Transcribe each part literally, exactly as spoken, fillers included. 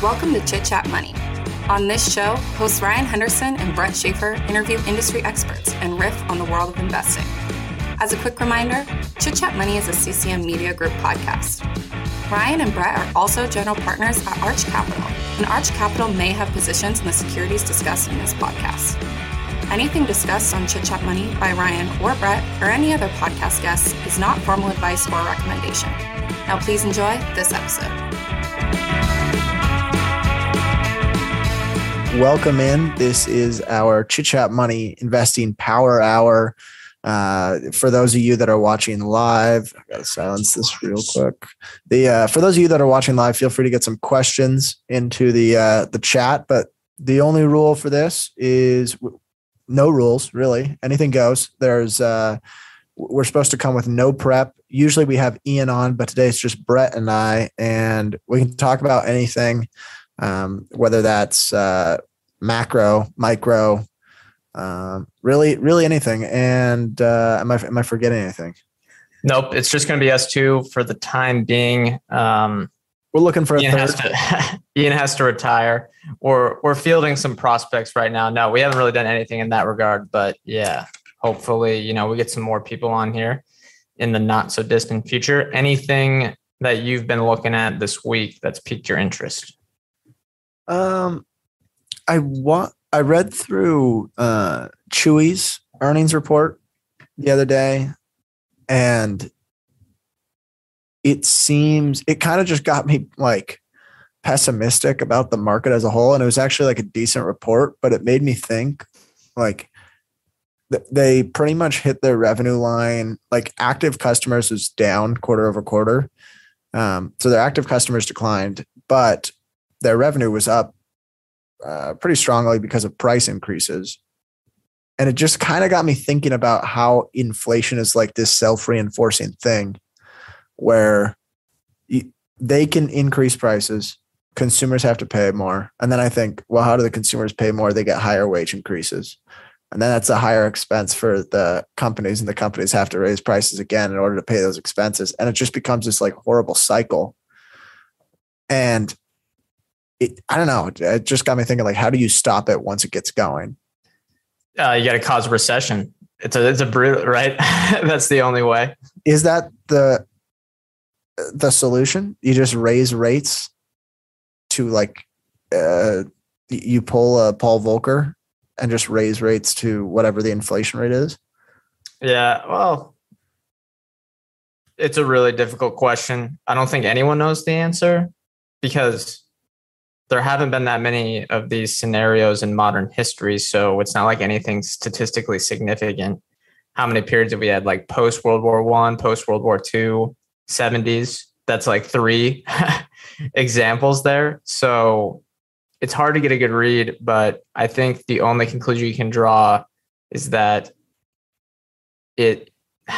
Welcome to Chit Chat Money. On this show, hosts Ryan Henderson and Brett Schaefer interview industry experts and riff on the world of investing. As a quick reminder, Chit Chat Money is a C C M Media Group podcast. Ryan and Brett are also general partners at Arch Capital, and Arch Capital may have positions in the securities discussed in this podcast. Anything discussed on Chit Chat Money by Ryan or Brett or any other podcast guests is not formal advice or recommendation. Now please enjoy this episode. Welcome in. This is our Chit Chat Money Investing Power Hour. Uh, for those of you that are watching live, I gotta silence this real quick. The uh, for those of you that are watching live, feel free to get some questions into the uh, the chat. But the only rule for this is no rules, really. Anything goes. There's uh, we're supposed to come with no prep. Usually we have Ian on, but today it's just Brett and I, and we can talk about anything. Um, whether that's uh, macro, micro, um, really, really anything. And uh, am I am I forgetting anything? Nope. It's just going to be us two for the time being. Um, we're looking for a Ian third. Has to, Ian has to retire. We're we're fielding some prospects right now. No, we haven't really done anything in that regard. But yeah, hopefully, you know, we get some more people on here in the not so distant future. Anything that you've been looking at this week that's piqued your interest? Um, I want. I read through uh, Chewy's earnings report the other day, and it seems it kind of just got me like pessimistic about the market as a whole. And it was actually like a decent report, but it made me think like th- they pretty much hit their revenue line. Like active customers was down quarter over quarter, um, so their active customers declined, but their revenue was up uh, pretty strongly because of price increases. And it just kind of got me thinking about how inflation is like this self-reinforcing thing where you, they can increase prices, consumers have to pay more. And then I think, well, how do the consumers pay more? They get higher wage increases. And then that's a higher expense for the companies, and the companies have to raise prices again in order to pay those expenses. And it just becomes this like horrible cycle. And It, I don't know. It just got me thinking, like, how do you stop it once it gets going? Uh, you got to cause a recession. It's a, it's a brutal, right? That's the only way. Is that the, the solution? You just raise rates to like, uh, you pull a Paul Volcker and just raise rates to whatever the inflation rate is? Yeah. Well, it's a really difficult question. I don't think anyone knows the answer because there haven't been that many of these scenarios in modern history. So it's not like anything statistically significant. How many periods have we had? Like post World War One, post World War Two, seventies. That's like three examples there. So it's hard to get a good read, but I think the only conclusion you can draw is that it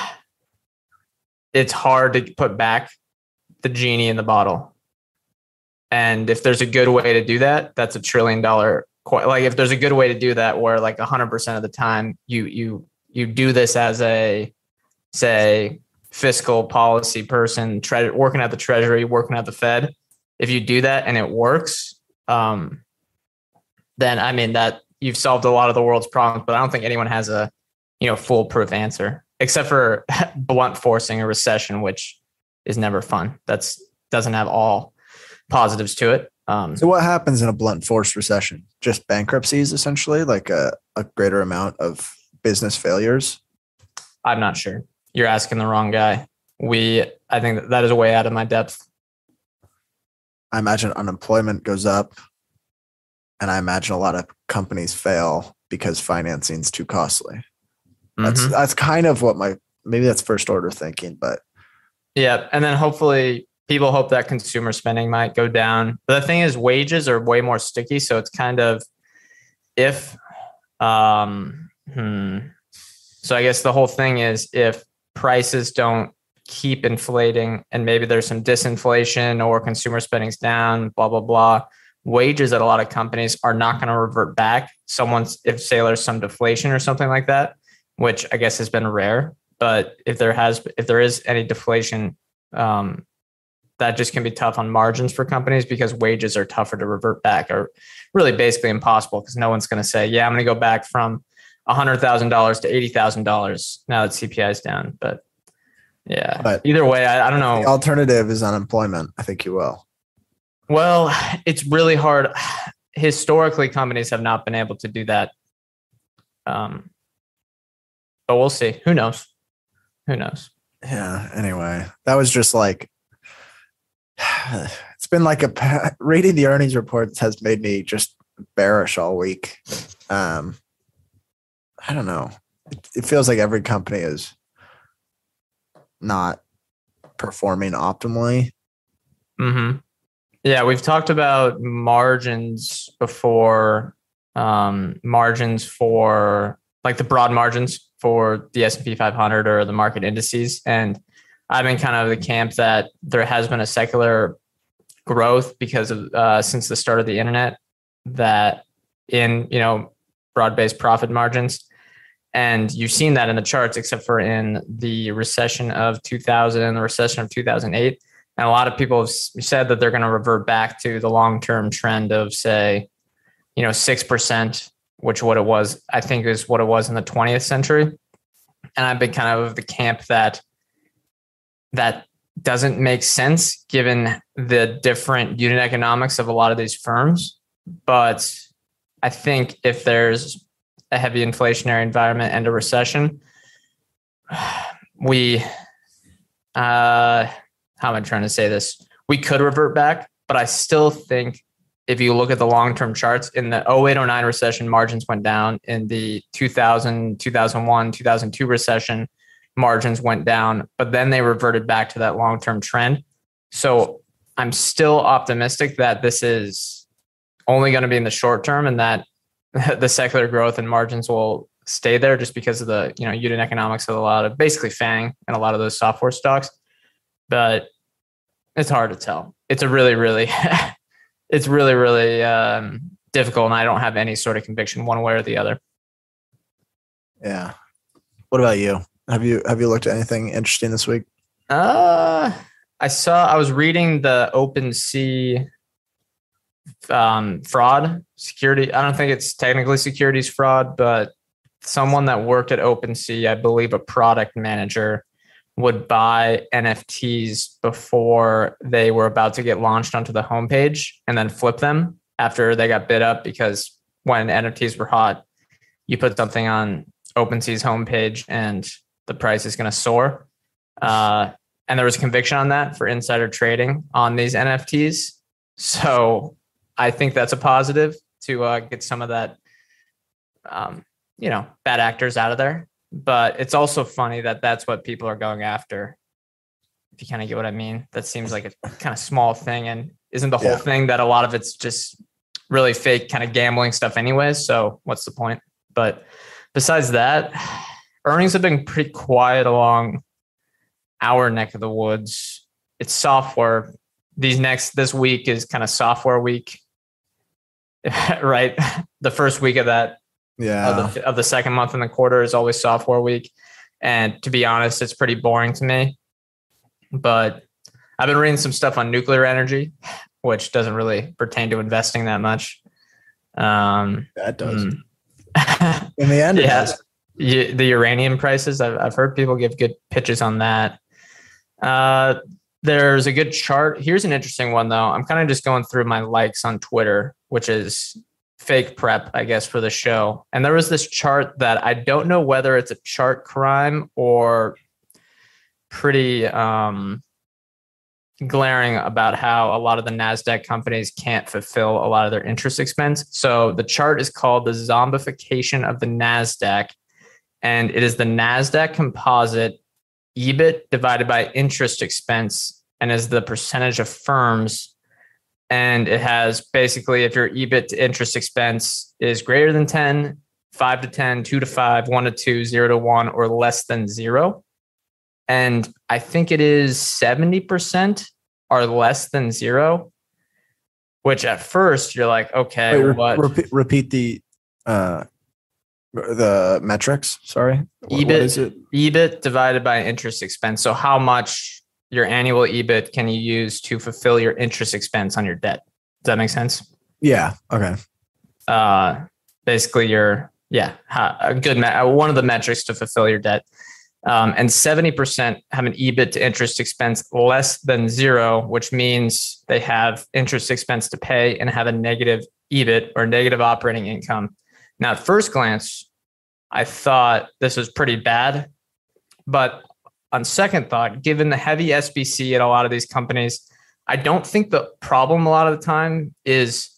it's hard to put back the genie in the bottle. And if there's a good way to do that, that's a trillion dollar. Like if there's a good way to do that, where like a hundred percent of the time you you you do this as a say fiscal policy person, tre- working at the Treasury, working at the Fed. If you do that and it works, um, then I mean that you've solved a lot of the world's problems. But I don't think anyone has a you know foolproof answer except for blunt forcing a recession, which is never fun. That's doesn't have all positives to it. Um, so what happens in a blunt force recession? Just bankruptcies, essentially, like a, a greater amount of business failures? I'm not sure. You're asking the wrong guy. We, I think that, that is way out of my depth. I imagine unemployment goes up, and I imagine a lot of companies fail because financing is too costly. That's mm-hmm. that's kind of what my, maybe that's first order thinking, but. Yeah. And then hopefully people hope that consumer spending might go down. But the thing is, wages are way more sticky. So it's kind of if, um, hmm. So I guess the whole thing is if prices don't keep inflating and maybe there's some disinflation or consumer spending's down, blah, blah, blah, wages at a lot of companies are not going to revert back. Someone's, if say there's some deflation or something like that, which I guess has been rare, but if there has, if there is any deflation, um, that just can be tough on margins for companies because wages are tougher to revert back, or really basically impossible because no one's going to say, yeah, I'm going to go back from one hundred thousand dollars to eighty thousand dollars now that C P I is down. But yeah, But either way, I, I don't know. The alternative is unemployment. I think you will. Well, it's really hard. Historically, companies have not been able to do that. Um, but we'll see. Who knows? Who knows? Yeah. Anyway, that was just like, it's been like a reading the earnings reports has made me just bearish all week. Um, I don't know. It, it feels like every company is not performing optimally. Mm-hmm. Yeah, we've talked about margins before, um, margins for like the broad margins for the S and P five hundred or the market indices. And I've been kind of the camp that there has been a secular growth because of uh, since the start of the internet that in, you know, broad-based profit margins. And you've seen that in the charts, except for in the recession of two thousand and the recession of two thousand eight. And a lot of people have said that they're going to revert back to the long-term trend of, say, you know, six percent, which what it was, I think is what it was in the twentieth century. And I've been kind of the camp that that doesn't make sense given the different unit economics of a lot of these firms. But I think if there's a heavy inflationary environment and a recession, we, uh, how am I trying to say this? We could revert back, but I still think if you look at the long-term charts, in the oh eight oh nine recession, margins went down. In the two thousand, two thousand one, two thousand two recession, margins went down, but then they reverted back to that long-term trend. So I'm still optimistic that this is only going to be in the short term and that the secular growth and margins will stay there just because of the, you know, unit economics of a lot of basically FANG and a lot of those software stocks. But it's hard to tell. It's a really, really, it's really, really um, difficult. And I don't have any sort of conviction one way or the other. Yeah. What about you? Have you, have you looked at anything interesting this week? Uh, I saw, I was reading the OpenSea um, fraud security. I don't think it's technically securities fraud, but someone that worked at OpenSea, I believe a product manager, would buy N F Ts before they were about to get launched onto the homepage and then flip them after they got bid up, because when N F Ts were hot, you put something on OpenSea's homepage and the price is going to soar. Uh, and there was conviction on that for insider trading on these N F Ts. So I think that's a positive to uh, get some of that, um, you know, bad actors out of there. But it's also funny that that's what people are going after. If you kind of get what I mean, that seems like a kind of small thing, and isn't the whole Yeah. thing that a lot of it's just really fake kind of gambling stuff anyways. So what's the point? But besides that, earnings have been pretty quiet along our neck of the woods. It's software. These next, this week is kind of software week, right? The first week of that, Yeah. of the, of the second month in the quarter is always software week. And to be honest, it's pretty boring to me. But I've been reading some stuff on nuclear energy, which doesn't really pertain to investing that much. Um, That does. mm. In the end, it Yeah. does. Y- the uranium prices, I've, I've heard people give good pitches on that. Uh, there's a good chart. Here's an interesting one, though. I'm kind of just going through my likes on Twitter, which is fake prep, I guess, for the show. And there was this chart that I don't know whether it's a chart crime or pretty um, glaring about how a lot of the NASDAQ companies can't fulfill a lot of their interest expense. So the chart is called the zombification of the NASDAQ. And it is the NASDAQ composite E B I T divided by interest expense and is the percentage of firms. And it has basically, if your E B I T to interest expense is greater than ten, five to ten, two to five, one to two, zero to one, or less than zero. And I think it is seventy percent are less than zero, which at first you're like, okay, Wait, re- what? repeat, repeat the uh, the metrics. Sorry. What- E B I T, what is it? E B I T divided by interest expense. So how much your annual E B I T can you use to fulfill your interest expense on your debt? Does that make sense? Yeah. Okay. Uh, basically, your yeah, a good me- one of the metrics to fulfill your debt. Um, and seventy percent have an E B I T to interest expense less than zero, which means they have interest expense to pay and have a negative E B I T or negative operating income. Now, at first glance, I thought this was pretty bad, but on second thought, given the heavy S B C at a lot of these companies, I don't think the problem a lot of the time is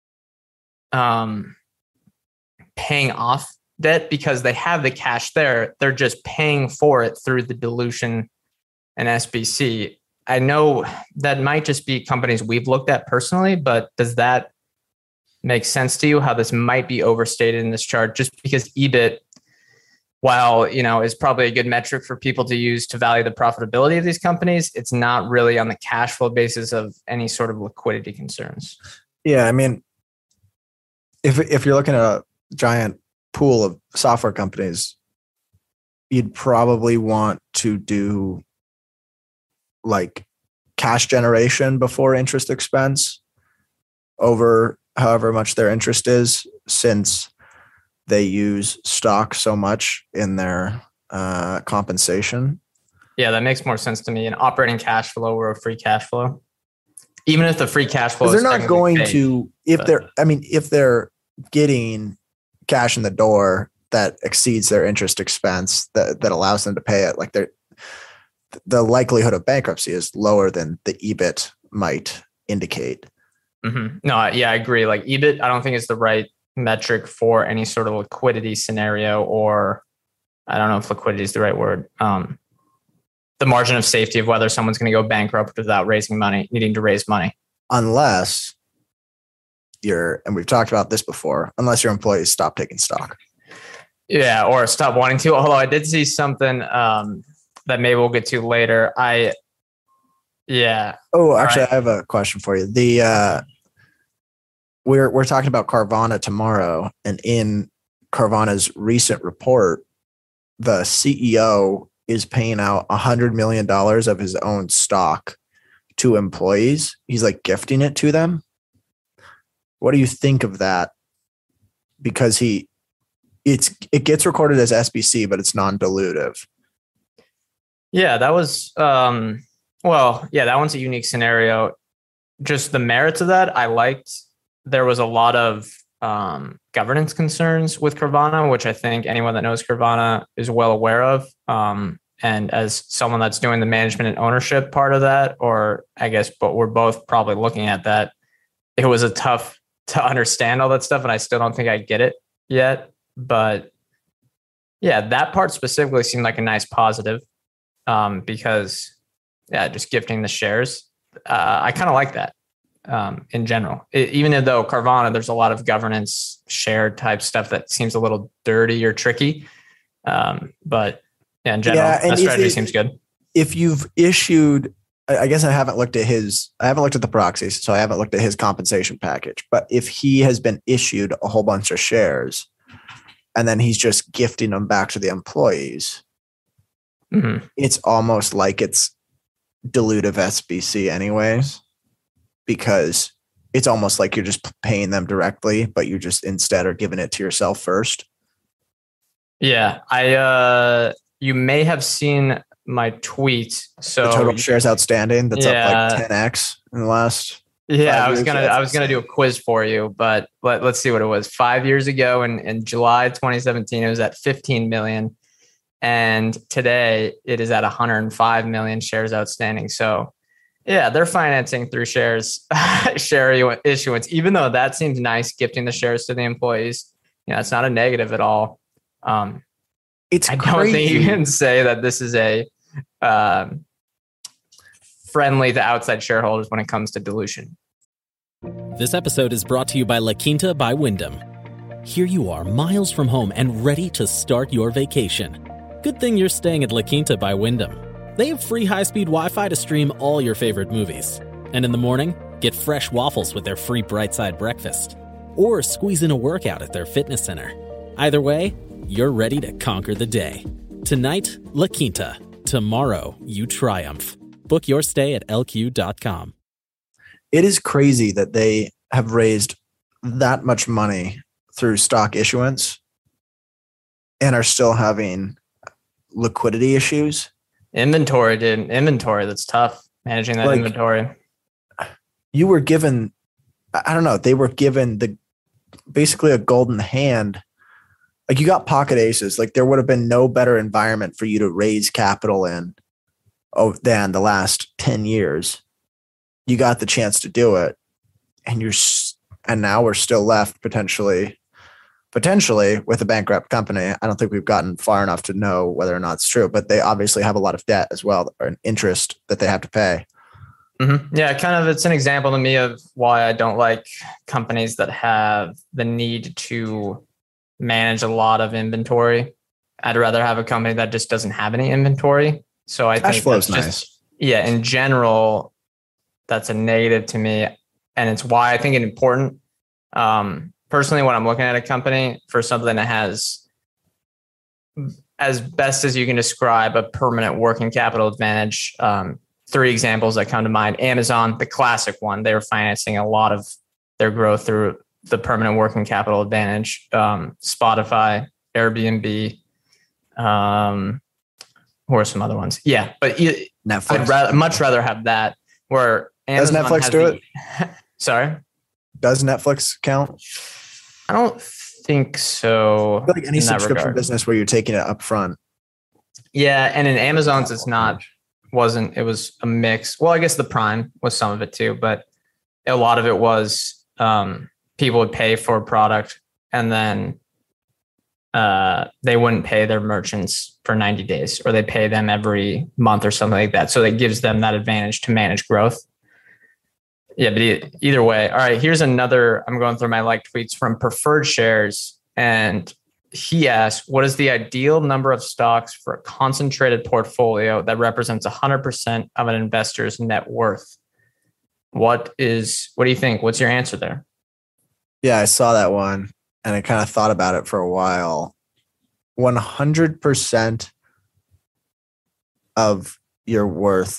um, paying off debt because they have the cash there. They're just paying for it through the dilution and S B C. I know that might just be companies we've looked at personally, but does that make sense to you how this might be overstated in this chart? Just because E B I T, while, you know, is probably a good metric for people to use to value the profitability of these companies, it's not really on the cash flow basis of any sort of liquidity concerns. Yeah, I mean, if if you're looking at a giant pool of software companies, you'd probably want to do like cash generation before interest expense over however much their interest is, since they use stock so much in their uh, compensation. Yeah, that makes more sense to me. An operating cash flow or a free cash flow, even if the free cash flow, they're is not going paid, to, if but. they're, I mean, if they're getting cash in the door that exceeds their interest expense, that, that allows them to pay it, like they're, the likelihood of bankruptcy is lower than the E B I T might indicate. Mm-hmm. No, yeah, I agree. Like E B I T, I don't think is the right metric for any sort of liquidity scenario, or I don't know if liquidity is the right word. Um, the margin of safety of whether someone's going to go bankrupt without raising money, needing to raise money. Unless you're, and we've talked about this before, unless your employees stop taking stock. Yeah, or stop wanting to. Although I did see something um, that maybe we'll get to later. I, yeah. Oh, actually, right. I have a question for you. The uh, we're we're talking about Carvana tomorrow, and in Carvana's recent report, the C E O is paying out a hundred million dollars of his own stock to employees. He's like gifting it to them. What do you think of that? Because he, it's it gets recorded as S B C, but it's non-dilutive. Yeah, that was um, well, yeah, that one's a unique scenario. Just the merits of that, I liked. There was a lot of um, governance concerns with Carvana, which I think anyone that knows Carvana is well aware of. Um, and as someone that's doing the management and ownership part of that, or I guess, but we're both probably looking at that, it was a tough to understand all that stuff. And I still don't think I get it yet. But yeah, that part specifically seemed like a nice positive um, because, yeah, just gifting the shares. Uh, I kind of like that. Um, in general, it, even though Carvana, there's a lot of governance share type stuff that seems a little dirty or tricky. Um, but yeah, in general, yeah, that strategy it, seems good. If you've issued, I guess I haven't looked at his, I haven't looked at the proxies, so I haven't looked at his compensation package. But if he has been issued a whole bunch of shares and then he's just gifting them back to the employees, mm-hmm. it's almost like it's dilutive S B C anyways. Because it's almost like you're just paying them directly, but you just instead are giving it to yourself first. Yeah, I. Uh, you may have seen my tweet. So the total shares outstanding that's yeah, up like ten x in the last. Yeah, I was gonna. I was gonna do a quiz for you, but let, let's see what it was. Five years ago, in in July twenty seventeen, it was at fifteen million, and today it is at one hundred five million shares outstanding. So. Yeah, they're financing through shares, share issuance, even though that seems nice, gifting the shares to the employees. You know, it's not a negative at all. Um, it's I crazy. don't think you can say that this is a um, friendly to outside shareholders when it comes to dilution. This episode is brought to you by La Quinta by Wyndham. Here you are, miles from home and ready to start your vacation. Good thing you're staying at La Quinta by Wyndham. They have free high-speed Wi-Fi to stream all your favorite movies. And in the morning, get fresh waffles with their free Bright Side breakfast. Or squeeze in a workout at their fitness center. Either way, you're ready to conquer the day. Tonight, La Quinta. Tomorrow, you triumph. Book your stay at L Q dot com. It is crazy that they have raised that much money through stock issuance and are still having liquidity issues. Inventory, dude. Inventory, that's tough. Managing that Like, inventory. You were given, I don't know, they were given the basically a golden hand. Like, you got pocket aces. Like, there would have been no better environment for you to raise capital in oh, than the last ten years. You got the chance to do it. And you're, and now we're still left potentially, potentially with a bankrupt company. I don't think we've gotten far enough to know whether or not it's true, but they obviously have a lot of debt as well, or an interest that they have to pay. Mm-hmm. Yeah, kind of. It's an example to me of why I don't like companies that have the need to manage a lot of inventory. I'd rather have a company that just doesn't have any inventory. So I Cash think flow is that's nice. just, yeah, in general, that's a negative to me. And it's why I think it's important. Um, personally, when I'm looking at a company for something that has, as best as you can describe, a permanent working capital advantage, um, three examples that come to mind. Amazon, the classic one, they were financing a lot of their growth through the permanent working capital advantage. Um, Spotify, Airbnb, um, who are some other ones? Yeah, but you, Netflix. I'd rather, much rather have that where Amazon Does Netflix has do the, it? Sorry? Does Netflix count? I don't think so. I feel like any in that subscription regard. business where you're taking it up front. Yeah, and in Amazon's, it's not, wasn't, it was a mix. Well, I guess the Prime was some of it too, but a lot of it was um, people would pay for a product and then uh, they wouldn't pay their merchants for ninety days, or they pay them every month or something like that. So that gives them that advantage to manage growth. Yeah, but e- either way. All right, here's another, I'm going through my like tweets from Preferred Shares, and he asked, what is the ideal number of stocks for a concentrated portfolio that represents one hundred percent of an investor's net worth? What is, what do you think? What's your answer there? Yeah, I saw that one and I kind of thought about it for a while. one hundred percent of your worth.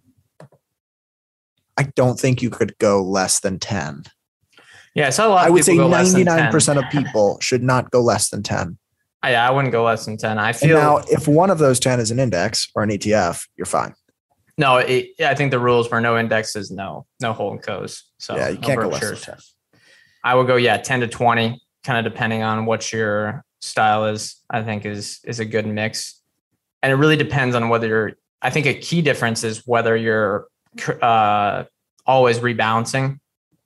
I don't think you could go less than ten. Yeah, I saw a lot of I would say people go less than ninety-nine percent ten. of people should not go less than ten. I, I wouldn't go less than ten. I And feel now, if one of those ten is an index or an E T F, you're fine. no. It, I think the rules for no indexes, no, no holding co's. So Yeah, you no can't go less than Berkshires. ten. I would go, yeah, ten to twenty, kind of depending on what your style is, I think is is a good mix. And it really depends on whether you're, I think a key difference is whether you're uh, always rebalancing.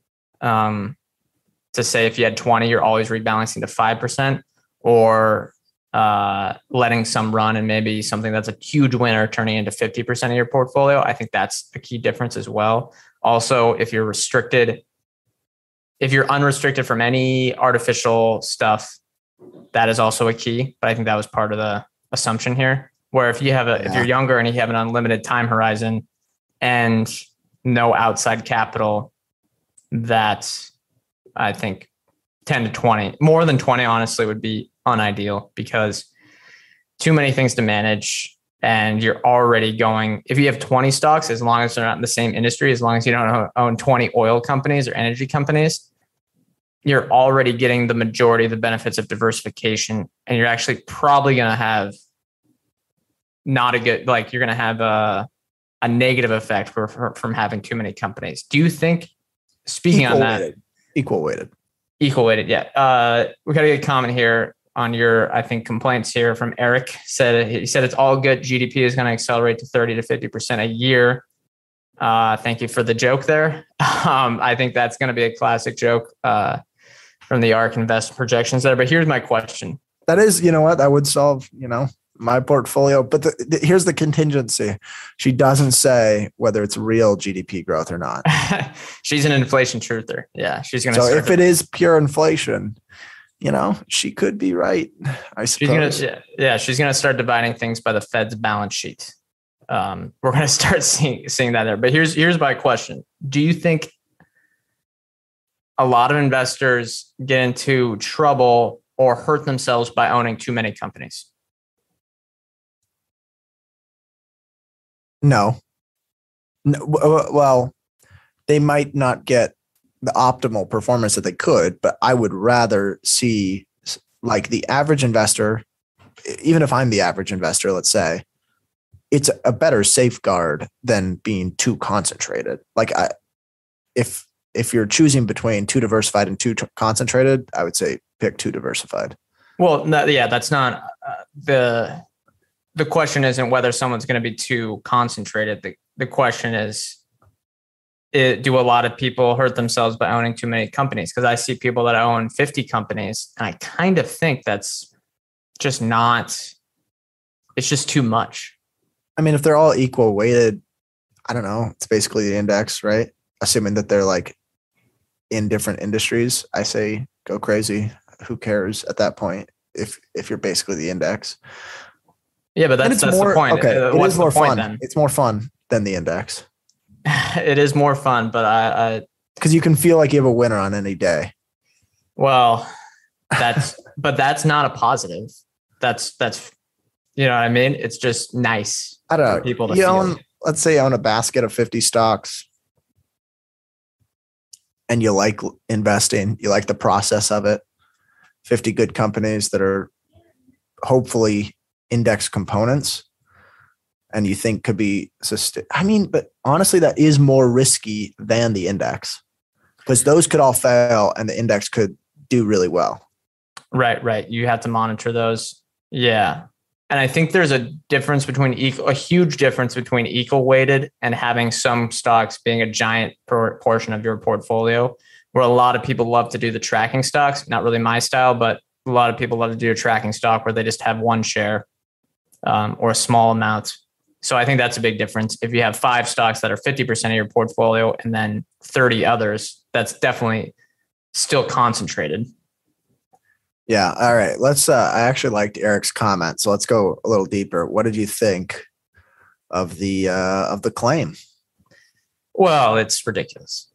Um, to say if you had twenty, you're always rebalancing to five percent, or uh, letting some run and maybe something that's a huge winner turning into fifty percent of your portfolio. I think that's a key difference as well. Also, if you're restricted, if you're unrestricted from any artificial stuff, that is also a key. But I think that was part of the assumption here, where if you have a, Yeah. if you're younger and you have an unlimited time horizon and no outside capital, that's, I think ten to twenty, more than twenty, honestly, would be unideal because too many things to manage. And you're already going, if you have twenty stocks, as long as they're not in the same industry, as long as you don't own twenty oil companies or energy companies, you're already getting the majority of the benefits of diversification. And you're actually probably going to have not a good, like you're going to have a, a negative effect for, for, from having too many companies. Do you think, speaking Equal on that, weighted. Equal weighted. equal weighted, yeah. Uh, we got to get a comment here on your, I think, complaints here from Eric. Said he said it's all good. G D P is going to accelerate to thirty to fifty percent a year. Uh, thank you for the joke there. Um, I think that's going to be a classic joke uh, from the ARK Invest projections there. But here's my question. That is, you know what, that would solve, you know, my portfolio. But the, the, here's the contingency. She doesn't say whether it's real G D P growth or not. She's an inflation truther. Yeah, she's going to. So if it is pure inflation, you know, she could be right, I she's going suppose. to, yeah, she's going to start dividing things by the Fed's balance sheet. Um, we're going to start seeing seeing that there. But here's here's my question: do you think a lot of investors get into trouble or hurt themselves by owning too many companies? No. No, well, they might not get the optimal performance that they could, but I would rather see like the average investor, even if I'm the average investor, let's say, it's a better safeguard than being too concentrated. Like I, if if you're choosing between too diversified and too t- concentrated, I would say pick too diversified. Well, no, yeah, that's not uh, the the question isn't whether someone's going to be too concentrated. The the question is, it, do a lot of people hurt themselves by owning too many companies? Because I see people that own fifty companies, and I kind of think that's just not, it's just too much. I mean, if they're all equal weighted, I don't know. It's basically the index, right? Assuming that they're like in different industries, I say go crazy. Who cares at that point if if you're basically the index? Yeah, but that's, that's more, the point. Okay, uh, it What's is more the point fun. Then? It's more fun than the index. It is more fun, but I, I because you can feel like you have a winner on any day. Well, that's but that's not a positive. That's that's you know what I mean? It's just nice. I don't know. People to you feel. own, let's say you own a basket of fifty stocks and you like investing, you like the process of it. fifty good companies that are hopefully index components and you think could be sustain. I mean, but honestly, that is more risky than the index because those could all fail and the index could do really well. Right, right. You have to monitor those. Yeah. And I think there's a difference between equal, a huge difference between equal weighted and having some stocks being a giant per portion of your portfolio, where a lot of people love to do the tracking stocks. Not really my style, but a lot of people love to do a tracking stock where they just have one share um, or a small amount. So I think that's a big difference. If you have five stocks that are fifty percent of your portfolio and then thirty others, that's definitely still concentrated. Yeah. All right. Let's, uh, I actually liked Eric's comment. So let's go a little deeper. What did you think of the, uh, of the claim? Well, it's ridiculous.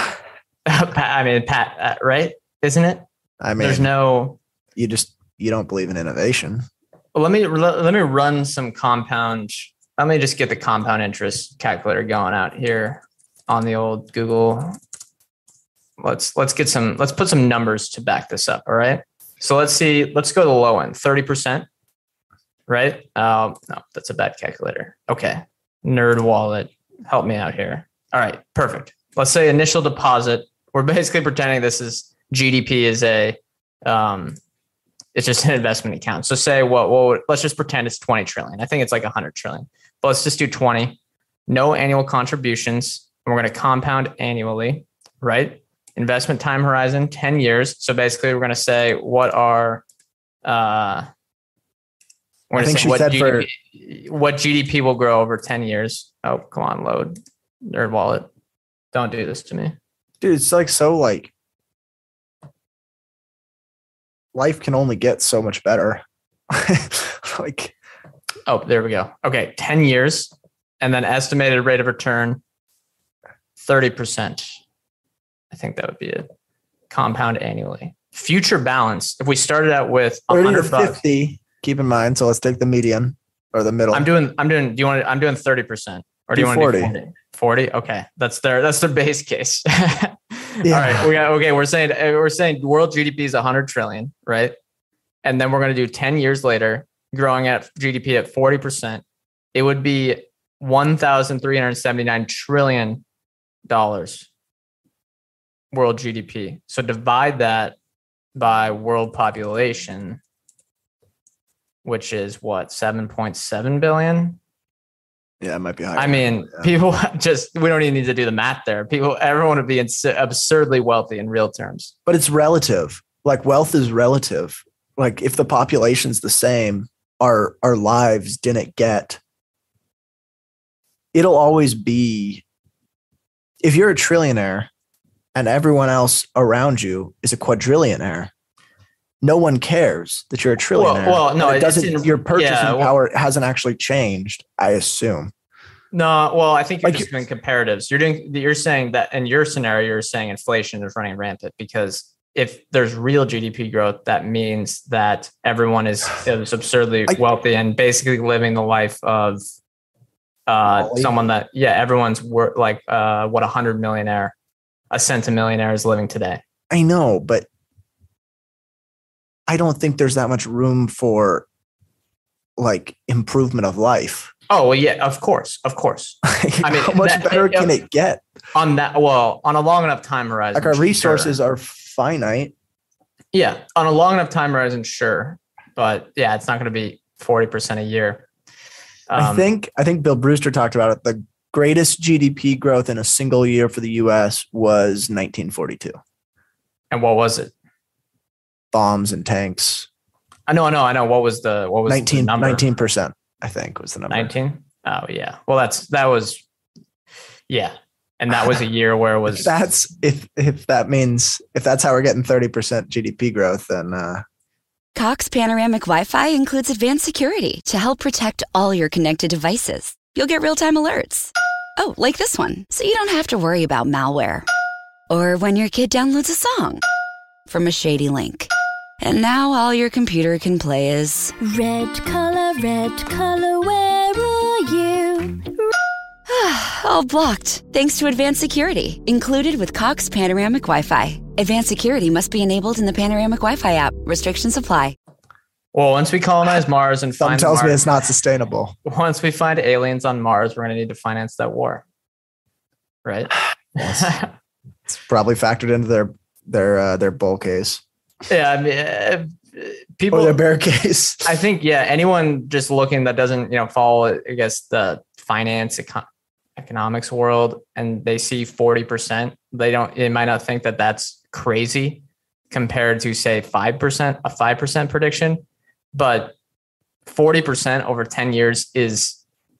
I mean, Pat, uh, right? Isn't it? I mean, there's no, you just, you don't believe in innovation. Well, let me, let me run some compound. Let me just get the compound interest calculator going out here on the old Google. Let's, let's get some, let's put some numbers to back this up. All right. So let's see, let's go to the low end, thirty percent, right? Um, no, that's a bad calculator. Okay. Nerd wallet, help me out here. All right, perfect. Let's say initial deposit. We're basically pretending this is G D P is a, um, it's just an investment account. So say what, well, let's just pretend it's twenty trillion. I think it's like one hundred trillion, but let's just do twenty. No annual contributions. And we're going to compound annually, right? Investment time horizon, ten years. So basically we're going to say what are, uh, we're I think say she what said G D P, for what G D P will grow over ten years. Oh, come on, load. Nerd wallet. Don't do this to me. Dude, it's like, so like life can only get so much better. Like, oh, there we go. Okay. ten years and then estimated rate of return, thirty percent. I think that would be a compound annually. Future balance. If we started out with thirty to one hundred fifty, bucks, keep in mind. So let's take the median or the middle. I'm doing, I'm doing, do you want to, I'm doing thirty percent or do, do you want to forty. do forty? forty? Okay. That's their, that's their base case. Yeah. All right. We got, okay. We're saying, we're saying world G D P is a hundred trillion, right? And then we're going to do ten years later, growing at G D P at forty percent. It would be one thousand three hundred seventy-nine trillion dollars. World G D P. So divide that by world population, which is what, seven point seven billion? Yeah, it might be higher. I mean, yeah. People just, we don't even need to do the math there. People, everyone would be ins- absurdly wealthy in real terms. But it's relative. Like wealth is relative. Like if the population's the same, our our lives didn't get. It'll always be. If you're a trillionaire and everyone else around you is a quadrillionaire, no one cares that you're a trillionaire. Well, well no, it doesn't. in, your purchasing yeah, well, power hasn't actually changed, I assume. No, well, I think you're Like just doing comparatives. You're doing. You're saying that in your scenario, you're saying inflation is running rampant because if there's real G D P growth, that means that everyone is, is absurdly I, wealthy and basically living the life of uh, Ollie? someone that, yeah, everyone's worth like uh, what a hundred millionaire, a centimillionaire is living today. I know, but I don't think there's that much room for like improvement of life. Oh, well, yeah, of course. Of course. I mean, how much that- better it- can it get? On that, well, on a long enough time horizon. Like our sure. resources are finite. Yeah. On a long enough time horizon, sure. But yeah, it's not going to be forty percent a year. Um, I think I think Bill Brewster talked about it. The greatest G D P growth in a single year for the U S was nineteen forty-two. And what was it? Bombs and tanks. I know, I know, I know. What was the, what was nineteen, the number? nineteen percent, I think was the number. nineteen? Oh, yeah. Well, that's, that was, yeah. And that was a year where it was, If that's if if that means if that's how we're getting thirty percent G D P growth, then uh Cox Panoramic Wi-Fi includes advanced security to help protect all your connected devices. You'll get real-time alerts. Oh, like this one, so you don't have to worry about malware. Or when your kid downloads a song from a shady link. And now all your computer can play is Red color, red color, where are you? all blocked, thanks to advanced security, included with Cox Panoramic Wi-Fi. Advanced security must be enabled in the Panoramic Wi-Fi app. Restrictions apply. well, once we colonize Mars and something find tells Mars, me it's not sustainable. once we find aliens on Mars, we're going to need to finance that war. Right? It's probably factored into their their uh, their bull case yeah. I mean, uh, people, or their bear case. I think, yeah, anyone just looking that doesn't, you know, follow, I guess, the finance econ- economics world, and they see forty percent, they don't, they might not think that that's crazy compared to, say, five percent, a five percent prediction. But forty percent over ten years is,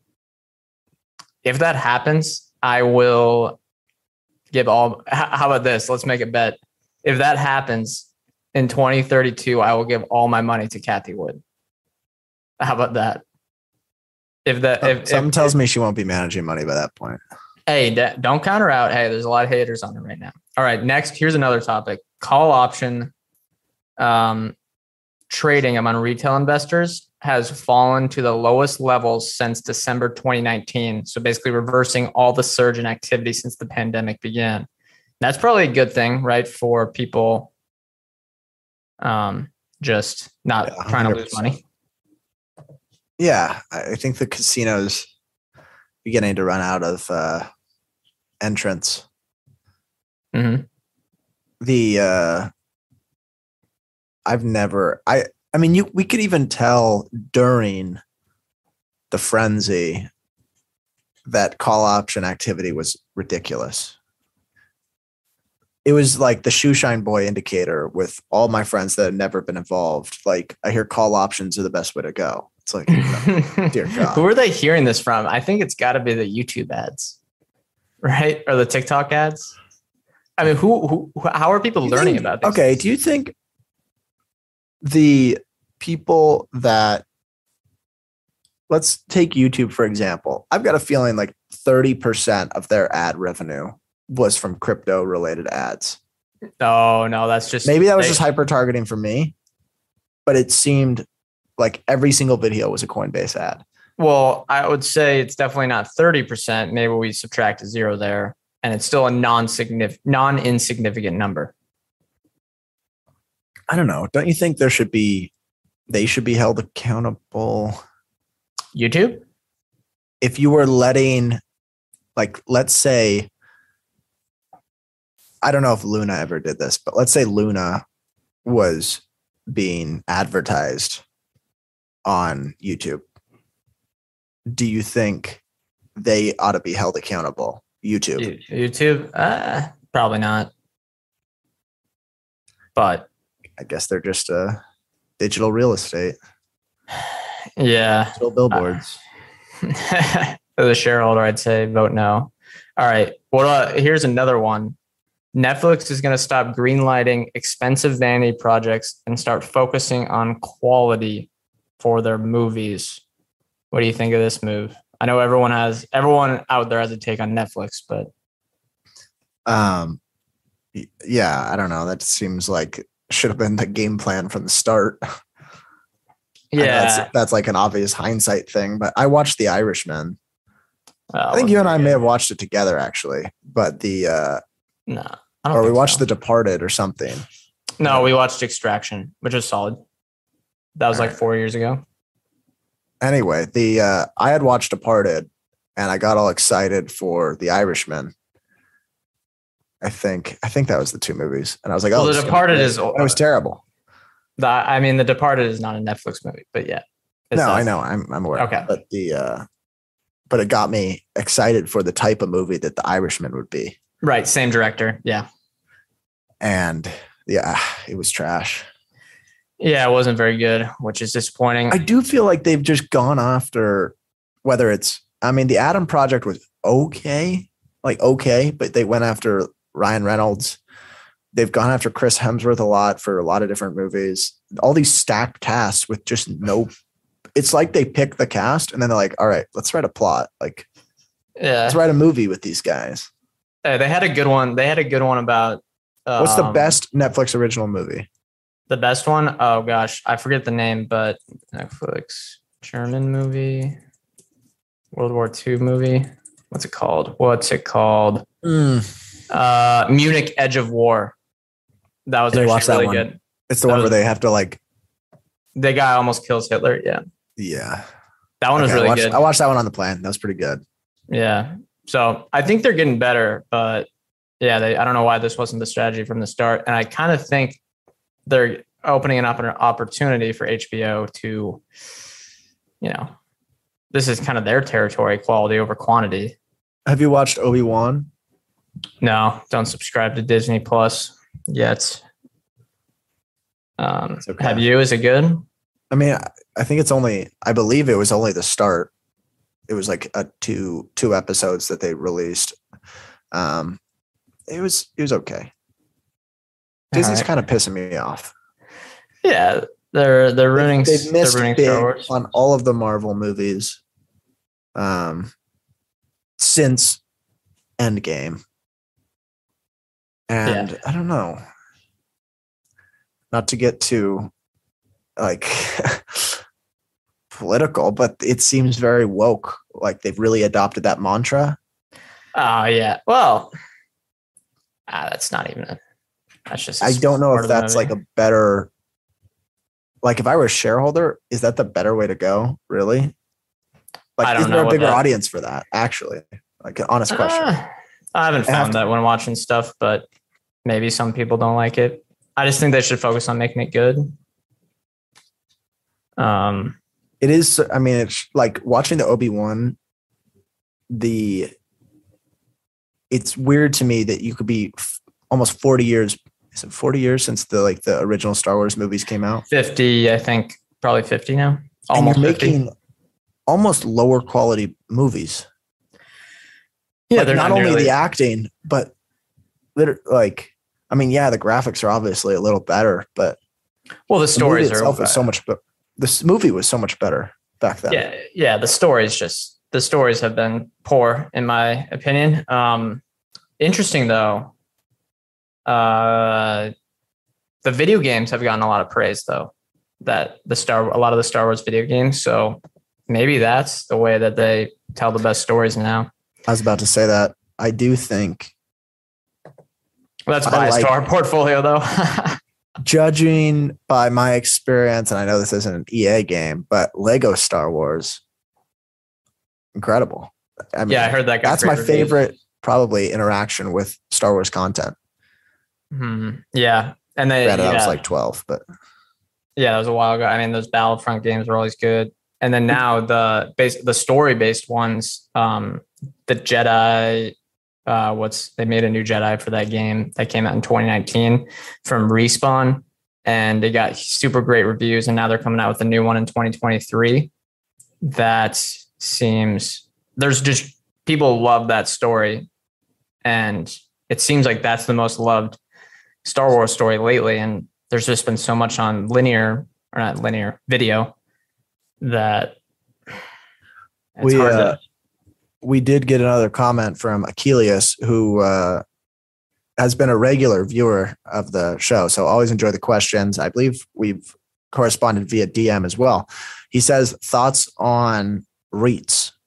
if that happens, I will give all, how about this? Let's make a bet. If that happens in twenty thirty-two, I will give all my money to Kathy Wood. How about that? If that, if Something if, tells if, me she won't be managing money by that point. hey, d- don't count her out. Hey, there's a lot of haters on her right now. All right, next, here's another topic: call option um, trading among retail investors has fallen to the lowest levels since December twenty nineteen. So basically, reversing all the surge in activity since the pandemic began. That's probably a good thing, right, for people um, just not Yeah, trying to one hundred lose percent. money. Yeah, I think the casino's beginning to run out of uh, entrants. Mm-hmm. The uh, I've never I I mean you we could even tell during the frenzy that call option activity was ridiculous. It was like the shoe shine boy indicator with all my friends that had never been involved. Like, I hear call options are the best way to go. It's like, no, dear God. Who are they hearing this from? I think it's got to be the YouTube ads, right? Or the TikTok ads. I mean, who, who, how are people Do you learning think- about this? Okay, do you think the people that, let's take YouTube for example. I've got a feeling like thirty percent of their ad revenue was from crypto related ads. No, no, that's just Maybe that was they- just hyper targeting for me, but it seemed like every single video was a Coinbase ad. Well, I would say it's definitely not thirty percent. Maybe we subtract a zero there, and it's still a non-significant, non-insignificant number. I don't know. Don't you think there should be, they should be held accountable? YouTube? If you were letting, like, let's say, I don't know if Luna ever did this, but let's say Luna was being advertised on YouTube. Do you think they ought to be held accountable? YouTube. YouTube? Uh, probably not. But I guess they're just uh, digital real estate, yeah. digital billboards. As a shareholder, I'd say vote no. All right. Well, uh, here's another one. Netflix is going to stop greenlighting expensive vanity projects and start focusing on quality for their movies. What do you think of this move? I know everyone has, everyone out there has a take on Netflix, but Um, y- yeah, I don't know. That seems like should have been the game plan from the start. I know yeah, that's, that's like an obvious hindsight thing. But I watched The Irishman, Uh, I think you and I may have watched it together, actually. But the uh, no, I don't or we think watched so. The Departed or something. No, we watched Extraction, which was solid. That was All like right. four years ago. Anyway, the uh, I had watched Departed, and I got all excited for The Irishman. I think I think that was the two movies, and I was like, "Oh, Well, this The is gonna be Departed great." is- And it was terrible. The, I mean, The Departed is not a Netflix movie, but yeah. It's No, not- I know, I'm I'm aware. Okay. But the uh, but it got me excited for the type of movie that The Irishman would be, Right. Same director. Yeah. and yeah, it was trash. Yeah, it wasn't very good, which is disappointing. I do feel like they've just gone after whether it's. I mean, the Adam Project was okay, like okay, but they went after Ryan Reynolds. They've gone after Chris Hemsworth a lot for a lot of different movies. All these stacked casts with just no. It's like they pick the cast and then they're like, "All right, let's write a plot. Like, yeah. let's write a movie with these guys." Hey, they had a good one. They had a good one about. Um, What's the best Netflix original movie? The best one? Oh gosh, I forget the name, but Netflix German movie, World War Two movie. What's it called? What's it called? Mm. Uh, Munich Edge of War. That was Didn't actually watch that really one. good. It's the That one was- where they have to like, The guy almost kills Hitler. Yeah, yeah. that one was Okay, I really watched, good. I watched that one on the plane. That was pretty good. Yeah. So I think they're getting better, but yeah, they, I don't know why this wasn't the strategy from the start. And I kind of think they're opening up an opportunity for H B O to, you know, this is kind of their territory, quality over quantity. Have you watched Obi-Wan? No, don't subscribe to Disney Plus yet. Um, It's okay. Have you? Is it good? I mean, I- I think it's only, I believe it was only the start. It was like a two, two episodes that they released. Um, it was, it was okay. Disney's Alright. kind of pissing me off. Yeah, they're they're ruining. They've they're missed ruining big Star Wars. on all of the Marvel movies. Um, since Endgame. And Yeah. I don't know. Not to get too like political, but it seems very woke. Like they've really adopted that mantra. Oh yeah. Well, ah, that's not even a. That's just. a I don't know part if of the that's movie. like a better, like if I were a shareholder, is that the better way to go? Really? Like, I don't is know there a what bigger that- audience for that? Actually, like an honest question. Uh, I haven't I have found to- that when watching stuff, but maybe some people don't like it. I just think they should focus on making it good. Um, It is. I mean, it's like watching the Obi-Wan. The it's weird to me that you could be f- almost forty years. Is it forty years since the like the original Star Wars movies came out? fifty, I think, probably fifty now. And Almost you're fifty. making almost lower quality movies. Yeah, Like, they're not, not, only nearly, the acting, but liter- like I mean, yeah, the graphics are obviously a little better, but well, the the movie stories are itself was so much. But this movie was so much better back then. yeah, yeah. The stories just the stories have been poor, in my opinion. Um, interesting though. Uh, the video games have gotten a lot of praise though. That the Star a lot of the Star Wars video games. So maybe that's the way that they tell the best stories now. I was about to say that. I do think, Well, that's I biased like- to our portfolio though. judging by my experience, and I know this isn't an E A game, but Lego Star Wars, incredible. I mean, Yeah, I heard that. got that's great my reviews. favorite probably interaction with Star Wars content. Mhm. Yeah, and they Granted, yeah, I was like twelve, but yeah, that was a while ago. I mean, those Battlefront games were always good, and then now the base the story based ones, um, the Jedi. Uh, what's they made a new Jedi for that game that came out in twenty nineteen from Respawn, and they got super great reviews. And now they're coming out with a new one in twenty twenty-three. That seems there's just people love that story, and it seems like that's the most loved Star Wars story lately. And there's just been so much on linear or not linear video that it's we hard uh, to. we did get another comment from Achilles, who uh, has been a regular viewer of the show. So always enjoy the questions. I believe we've corresponded via D M as well. He says, thoughts on REITs.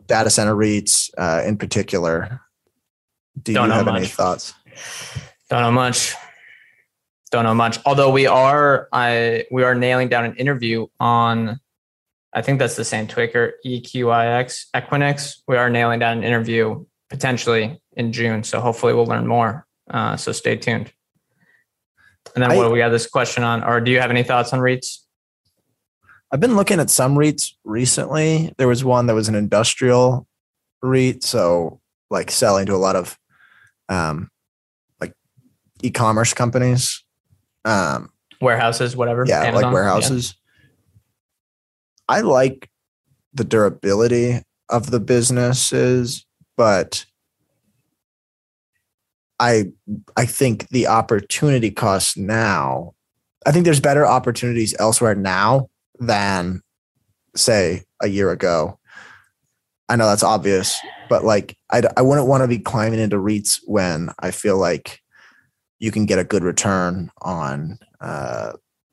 data center REITs uh, in particular. Do Don't you know have any much. thoughts? Don't know much. Don't know much. Although we are, I we are nailing down an interview on, I think that's the same Twitter, E Q I X, Equinix. We are nailing down an interview potentially in June. So hopefully we'll learn more. Uh, so stay tuned. And then I, what do we have this question on? Or do you have any thoughts on REITs? I've been looking at some REITs recently. There was one that was an industrial REIT. So like selling to a lot of um, like e-commerce companies. Um, Warehouses, whatever. Yeah, Amazon. like warehouses. Yeah. I like the durability of the businesses, but I I think the opportunity cost now, I think there's better opportunities elsewhere now than, say, a year ago. I know that's obvious, but like I, I wouldn't want to be climbing into REITs when I feel like you can get a good return on uh,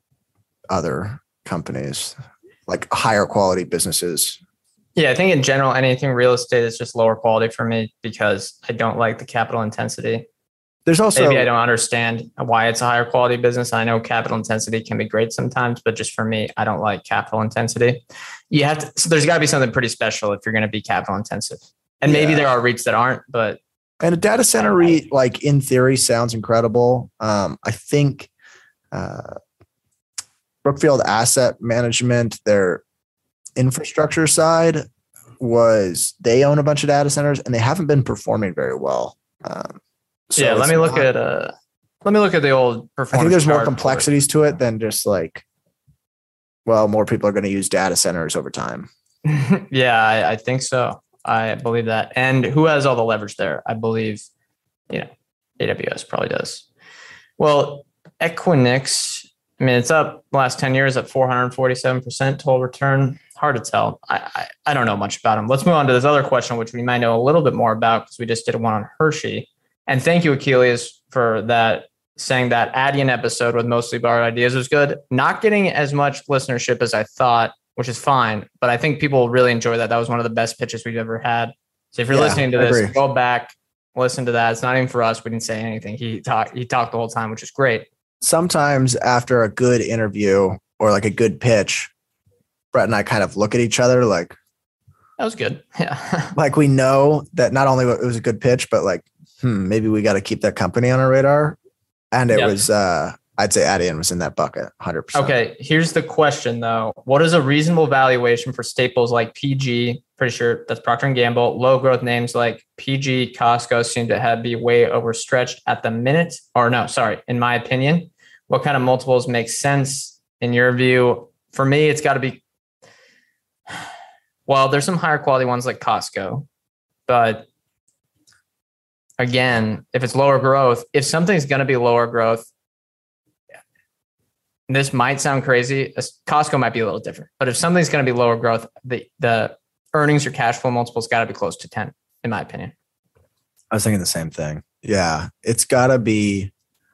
other companies, like higher quality businesses. Yeah, I think in general, anything real estate is just lower quality for me because I don't like the capital intensity. There's also maybe I don't understand why it's a higher quality business. I know capital intensity can be great sometimes, but just for me, I don't like capital intensity. You have to, so there's got to be something pretty special if you're going to be capital intensive. And maybe Yeah. there are REITs that aren't, but and a data center REIT, like in theory, sounds incredible. Um, I think uh, Brookfield Asset Management, their infrastructure side was they own a bunch of data centers and they haven't been performing very well. Um, so yeah, let it's me look not- at uh, let me look at the old performance. I think there's more chart for- complexities to it than just like, well, more people are going to use data centers over time. yeah, I, I think so. I believe that. And who has all the leverage there? I believe, you know, A W S probably does. Well, Equinix, I mean, it's up the last ten years at four hundred forty-seven percent total return. Hard to tell. I, I, I don't know much about them. Let's move on to this other question, which we might know a little bit more about because we just did one on Hershey. And thank you, Achilles, for that, saying that Adyen episode with Mostly Borrowed Ideas was good. Not getting as much listenership as I thought, which is fine. But I think people really enjoy that. That was one of the best pitches we've ever had. So if you're Yeah, listening to I this, agree. go back, listen to that. It's not even for us. We didn't say anything. He talked, he talked the whole time, which is great. Sometimes after a good interview or like a good pitch, Brett and I kind of look at each other like, That was good. Yeah. like we know that not only it was a good pitch, but like, hmm, maybe we got to keep that company on our radar. And it Yep. was, uh, I'd say Adyen was in that bucket, one hundred percent. Okay. Here's the question though. What is a reasonable valuation for staples like P G? Pretty sure that's Procter and Gamble. Low growth names like P G, Costco seem to have be way overstretched at the minute. Or no, sorry. In my opinion, what kind of multiples make sense in your view? For me, it's got to be, well, there's some higher quality ones like Costco, but again, if it's lower growth, if something's going to be lower growth, this might sound crazy. Costco might be a little different, but if something's going to be lower growth, the, the earnings or cash flow multiples got to be close to ten, in my opinion. I was thinking the same thing. Yeah. It's gotta be,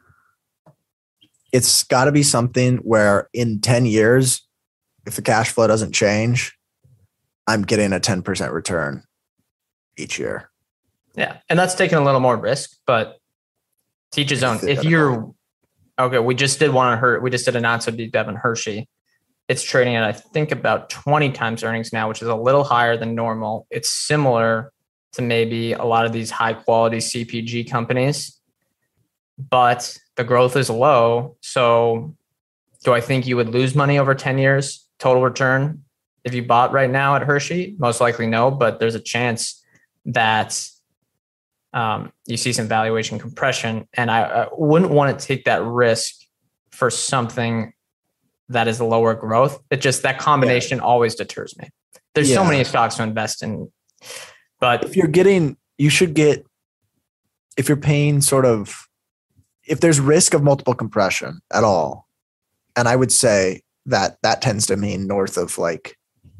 it's gotta be something where in ten years, if the cash flow doesn't change, I'm getting a ten percent return each year. Yeah. And that's taking a little more risk, but teach his own. If you're, okay, we just did one on her. We just did an not so deep dive on Hershey. It's trading at, I think, about twenty times earnings now, which is a little higher than normal. It's similar to maybe a lot of these high quality C P G companies, but the growth is low. So do I think you would lose money over ten years total return if you bought right now at Hershey? Most likely no, but there's a chance that um, you see some valuation compression. And I, I wouldn't want to take that risk for something that is lower growth. It just, that combination yeah. always deters me. There's yeah. so many stocks to invest in, but if you're getting, you should get, if you're paying sort of, if there's risk of multiple compression at all, and I would say that that tends to mean north of like,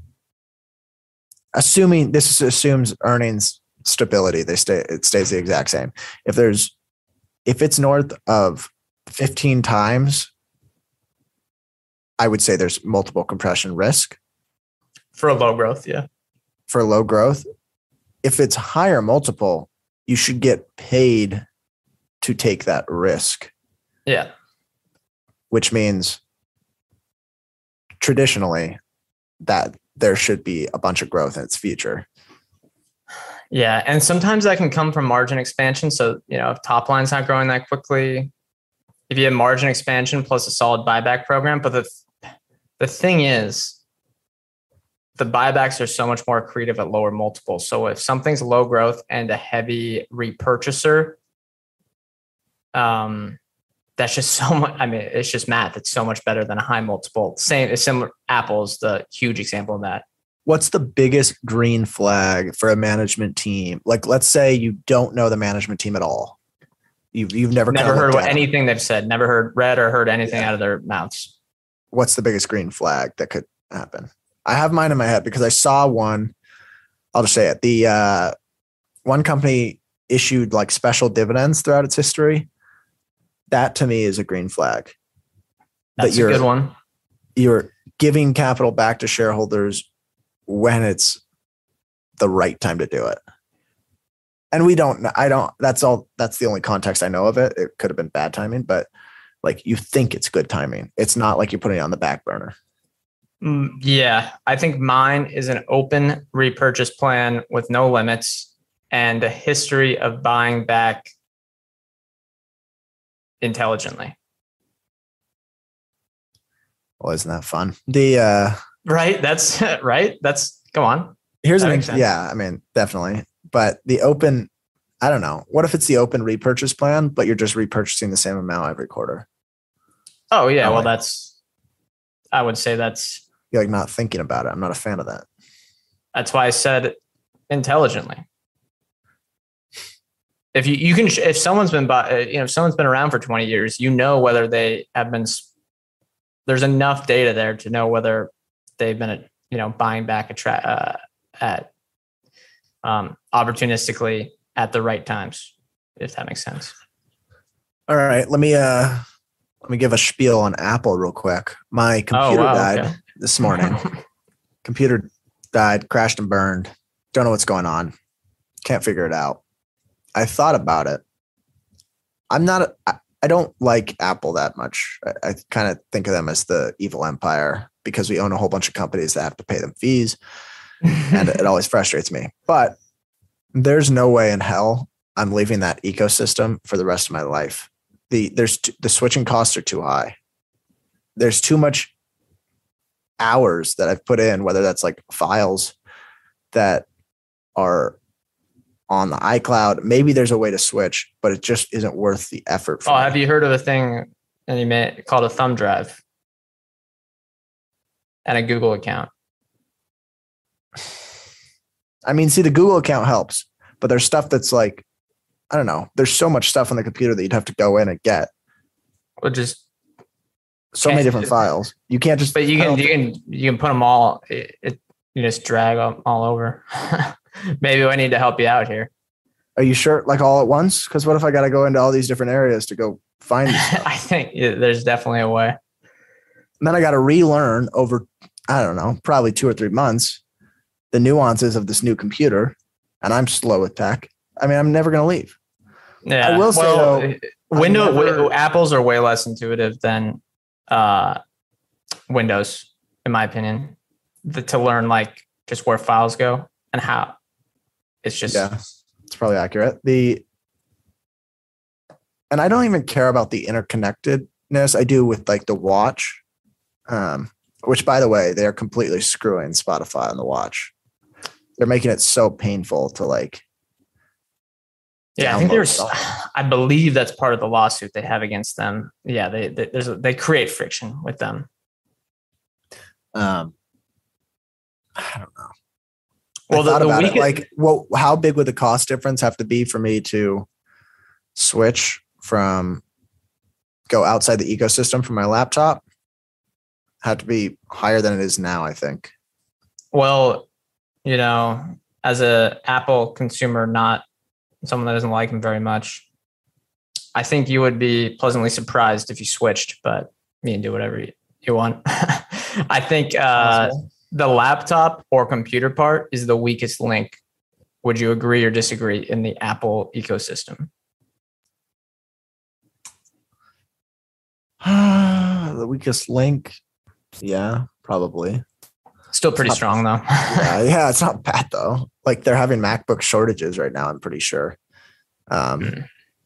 assuming this assumes earnings stability, they stay, it stays the exact same. If there's, if it's north of fifteen times, I would say there's multiple compression risk for a low growth. Yeah. For low growth. if it's higher multiple, you should get paid to take that risk. Yeah. Which means traditionally that there should be a bunch of growth in its future. Yeah. And sometimes that can come from margin expansion. So, you know, if top line's not growing that quickly, if you have margin expansion plus a solid buyback program, but the, the thing is, the buybacks are so much more accretive at lower multiples. So if something's low growth and a heavy repurchaser, um, that's just so much. I mean, it's just math. It's so much better than a high multiple. Same, similar. Apple's the huge example of that. What's the biggest green flag for a management team? Like, let's say you don't know the management team at all. You've, you've never never heard what anything they've said, never heard, read or heard anything yeah. out of their mouths. What's the biggest green flag that could happen? I have mine in my head because I saw one. I'll just say it. The uh, one company issued like special dividends throughout its history. That to me is a green flag. That's that a good one. You're giving capital back to shareholders when it's the right time to do it. And we don't, I don't, that's all, that's the only context I know of it. It could have been bad timing, but like you think it's good timing. It's not like you're putting it on the back burner. Mm, yeah. I think mine is an open repurchase plan with no limits and a history of buying back intelligently. Well, isn't that fun? The, uh, right. That's right. That's come on. Here's an, yeah, I mean, definitely. But the open, I don't know. What if it's the open repurchase plan, but you're just repurchasing the same amount every quarter? Oh yeah. I'm well, like, that's, I would say that's, you're like not thinking about it. I'm not a fan of that. That's why I said intelligently. If you, you can, if someone's been, you know, if someone's been around for twenty years, you know, whether they have been, there's enough data there to know whether they've been, you know, buying back a tra- uh, at, um, opportunistically at the right times, if that makes sense. All right. Let me, uh, let me give a spiel on Apple real quick. My computer oh, wow, died okay. this morning. Computer died, crashed and burned. Don't know what's going on. Can't figure it out. I thought about it. I'm not, a, I don't like Apple that much. I, I kind of think of them as the evil empire because we own a whole bunch of companies that have to pay them fees. And it always frustrates me. But there's no way in hell I'm leaving that ecosystem for the rest of my life. The there's t- the switching costs are too high. There's too much hours that I've put in, whether that's like files that are on the iCloud. Maybe there's a way to switch, but it just isn't worth the effort. For oh, me. Have you heard of a thing and you may called a thumb drive and a Google account? I mean, see, the Google account helps, but there's stuff that's like, I don't know. There's so much stuff on the computer that you'd have to go in and get. Or just so many different files. You can't just. But you can you can you can put them all. It, it, you just drag them all over. Maybe I need to help you out here. Are you sure? Like all at once? Because what if I got to go into all these different areas to go find this stuff? I think yeah, there's definitely a way. And then I got to relearn over, I don't know, probably two or three months, the nuances of this new computer. And I'm slow with tech. I mean, I'm never going to leave. Yeah. I will say well, though, Windows, never, Apples are way less intuitive than uh, Windows, in my opinion, the, to learn like just where files go and how. It's just, yeah, it's probably accurate. The, and I don't even care about the interconnectedness. I do with like the watch, um, which by the way, they're completely screwing Spotify on the watch. They're making it so painful to like. Yeah, I think there's, I believe that's part of the lawsuit they have against them. Yeah, they, they there's a, they create friction with them. Um, I don't know. Well, the, the weekend, like, well, how big would the cost difference have to be for me to switch from go outside the ecosystem for my laptop? Had to be higher than it is now, I think. Well, you know, as a Apple consumer, not someone that doesn't like them very much, I think you would be pleasantly surprised if you switched, but you can do whatever you, you want. I think uh, the laptop or computer part is the weakest link would you agree or disagree in the Apple ecosystem? The weakest link. Yeah, probably. Still pretty not, strong though. yeah, yeah, it's not bad though. Like they're having MacBook shortages right now, I'm pretty sure. Um, mm.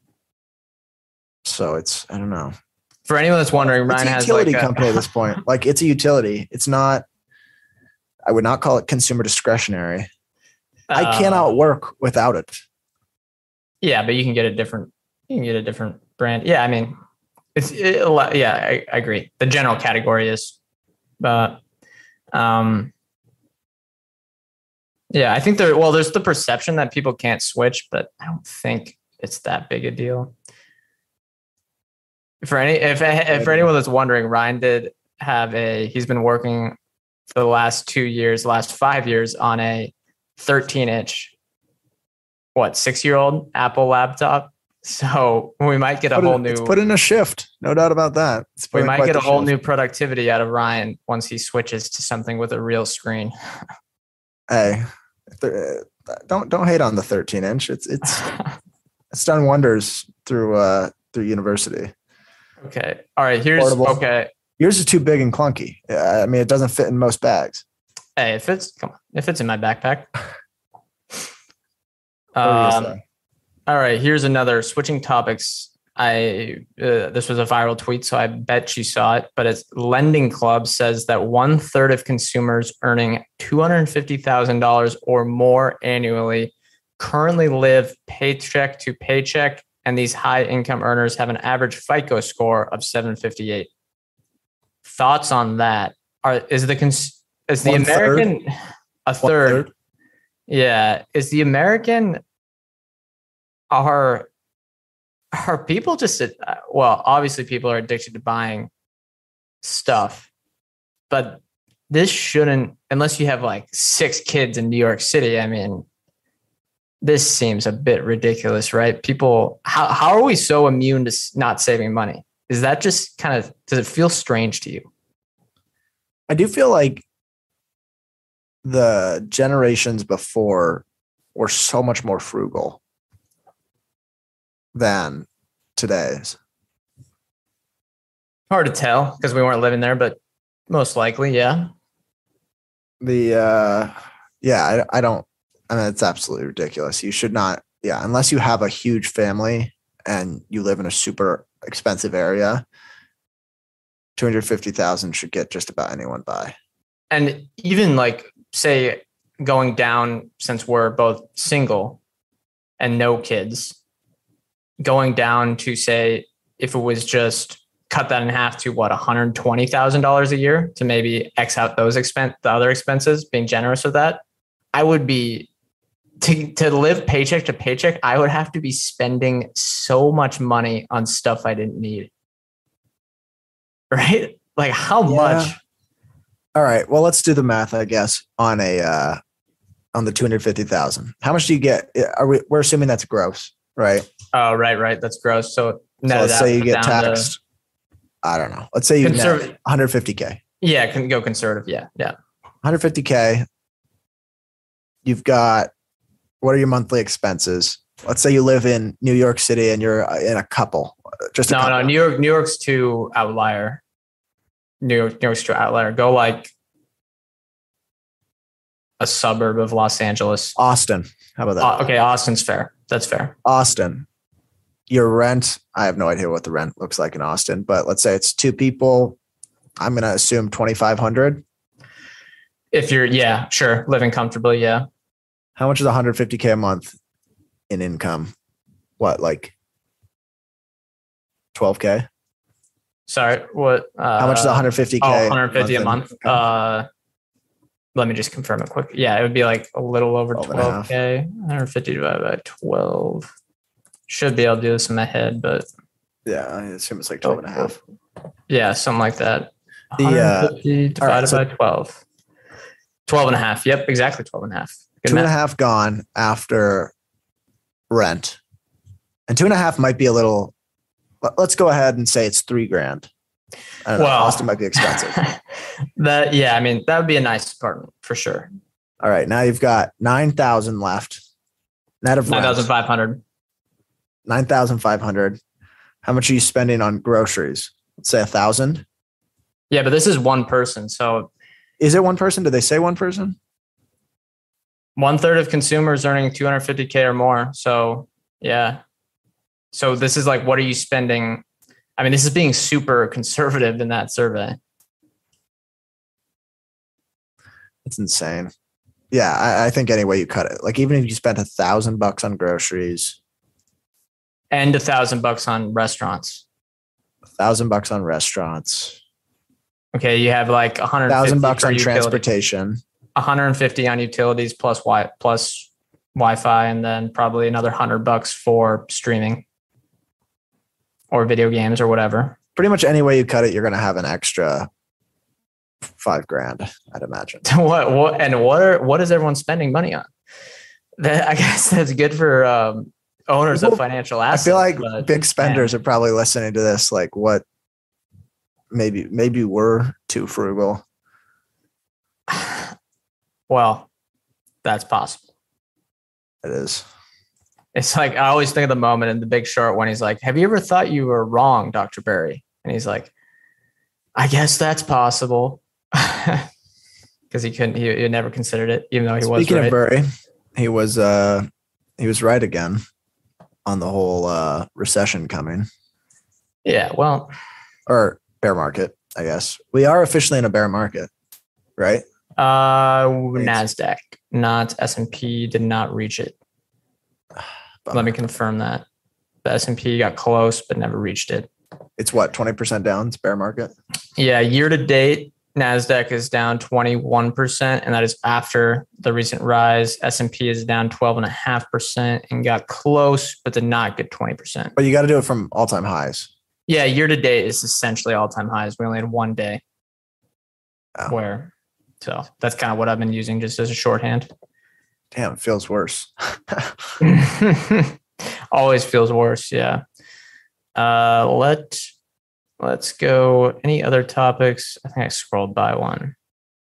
So it's, I don't know. For anyone that's wondering, Ryan has it's a utility like a company at this point. Like it's a utility. It's not, I would not call it consumer discretionary. Uh, I cannot work without it. Yeah, but you can get a different, you can get a different brand. Yeah, I mean, it's, it, yeah, I, I agree. The general category is, but um, yeah, I think there, well, there's the perception that people can't switch, but I don't think it's that big a deal. For any, if, if for anyone that's wondering, Ryan did have a, he's been working for the last two years, last five years on a thirteen inch, what, six year old Apple laptop. So we might get a put whole in, new, it's put in a shift. No doubt about that. It's we might get a whole shift. new productivity out of Ryan once he switches to something with a real screen. Hey, don't, don't hate on the thirteen inch. It's, it's, it's done wonders through, uh, through university. Okay. All right. Here's Portable. Okay. Yours is too big and clunky. I mean, it doesn't fit in most bags. Hey, if it's come on, if it's in my backpack. um, all right. Here's another switching topics. I uh, this was a viral tweet, so I bet you saw it. But it's Lending Club says that one third of consumers earning two hundred fifty thousand dollars or more annually currently live paycheck to paycheck. And these high income earners have an average FICO score of seven fifty-eight. Thoughts on that? Are is the cons, is the One American third? a third? third? Yeah, is the American are are people just well? Obviously, people are addicted to buying stuff, but this shouldn't unless you have like six kids in New York City. I mean. This seems a bit ridiculous, right? People, how how are we so immune to not saving money? Is that just kind of, does it feel strange to you? I do feel like the generations before were so much more frugal than today's. Hard to tell because we weren't living there, but most likely, yeah. The, uh, yeah, I, I don't, I mean, it's absolutely ridiculous. You should not, yeah, unless you have a huge family and you live in a super expensive area, two hundred fifty thousand should get just about anyone by. And even like, say, going down, since we're both single and no kids, going down to say, if it was just cut that in half to what, one hundred twenty thousand dollars a year to maybe X out those expense, the other expenses, being generous with that, I would be, To, to live paycheck to paycheck, I would have to be spending so much money on stuff I didn't need. Right? Like how yeah. much? All right. Well, let's do the math, I guess, on a uh, on the two hundred fifty thousand. How much do you get? Are we? We're assuming that's gross, right? Oh, right, right. That's gross. So, so let's say you get taxed. To, I don't know. Let's say you net one hundred fifty K. Yeah, can go conservative. Yeah, yeah. one hundred fifty K. You've got. What are your monthly expenses? Let's say you live in New York City and you're in a couple. Just a no, couple. no. New York, New York's too outlier. New York, New York's too outlier. Go like a suburb of Los Angeles. Austin. How about that? Uh, okay, Austin's fair. That's fair. Austin. Your rent. I have no idea what the rent looks like in Austin, but let's say it's two people. I'm going to assume twenty-five hundred. If you're, yeah, sure, living comfortably, yeah. How much is one hundred fifty K a month in income? What, like twelve K? Sorry, what? Uh, How much is one hundred fifty K? Oh, one hundred fifty a month. Uh, let me just confirm it quick. Yeah, it would be like a little over twelve K. one hundred fifty divided by twelve. Should be able to do this in my head, but yeah, I assume it's like twelve and a half. Yeah, something like that. The one hundred fifty uh, divided right, so by twelve. twelve and a half. Yep, exactly twelve and a half. Good two math. and a half gone after rent. And two and a half might be a little, let's go ahead and say it's three grand. I don't know. Well, Austin might be expensive. that, yeah, I mean, that would be a nice apartment for sure. All right. Now you've got nine thousand left Net of nine thousand rent, five hundred. nine thousand five hundred. How much are you spending on groceries? Let's say a thousand. Yeah, but this is one person. So Is it one person? Did they say one person? one third of consumers earning two hundred fifty K or more. So yeah. So this is like, what are you spending? I mean, this is being super conservative in that survey. It's insane. Yeah, I, I think any way you cut it, like even if you spent a thousand bucks on groceries, And a thousand bucks on restaurants. a thousand bucks on restaurants, Okay, you have like a hundred thousand bucks on utility, transportation, one hundred fifty on utilities plus wi plus Wi-Fi, and then probably another hundred bucks for streaming or video games or whatever. pretty much any way you cut it, you're going to have an extra five grand, I'd imagine. what what and what are what is everyone spending money on? That I guess that's good for um, owners People, of financial I assets. feel like but, big spenders man. are probably listening to this. Like, what? Maybe maybe we're too frugal. Well, that's possible. It is. It's like I always think of the moment in The Big Short when he's like, "Have you ever thought you were wrong, Doctor Barry?" And he's like, "I guess that's possible," because he couldn't. He, he never considered it, even though he was Speaking right. of Burry, he was uh he was right again on the whole uh recession coming, Yeah. Well, or bear market, I guess. We are officially in a bear market, right? uh, NASDAQ, not S and P, did not reach it. Let me confirm that. The S and P got close, but never reached it. It's what, twenty percent down? It's bear market. Yeah, year to date, NASDAQ is down twenty-one percent, and that is after the recent rise. S and P is down twelve point five percent and got close, but did not get twenty percent. But you got to do it from all-time highs. Yeah, year to date is essentially all-time highs. We only had one day Oh. where, so that's kind of what I've been using just as a shorthand. Damn, it feels worse. Always feels worse. Yeah. Uh, let, let's go. Any other topics? I think I scrolled by one.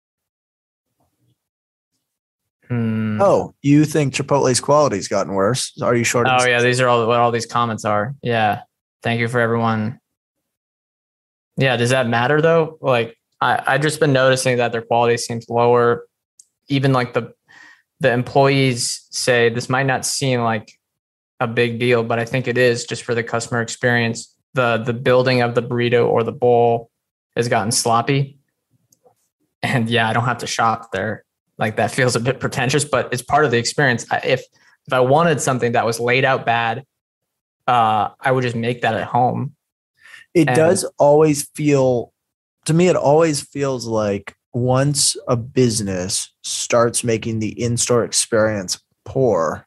Hmm. Oh, you think Chipotle's quality's gotten worse? Are you short? Oh yeah. These are all what all these comments are. Yeah. Thank you for everyone. Yeah. Does that matter though? Like I, I just been noticing that their quality seems lower. Even like the, the employees say this might not seem like a big deal, but I think it is just for the customer experience. The the building of the burrito or the bowl has gotten sloppy. And yeah, I don't have to shop there. Like that feels a bit pretentious, but it's part of the experience. I, if if I wanted something that was laid out bad, uh, I would just make that at home. It And- does always feel, to me, it always feels like once a business starts making the in-store experience poor,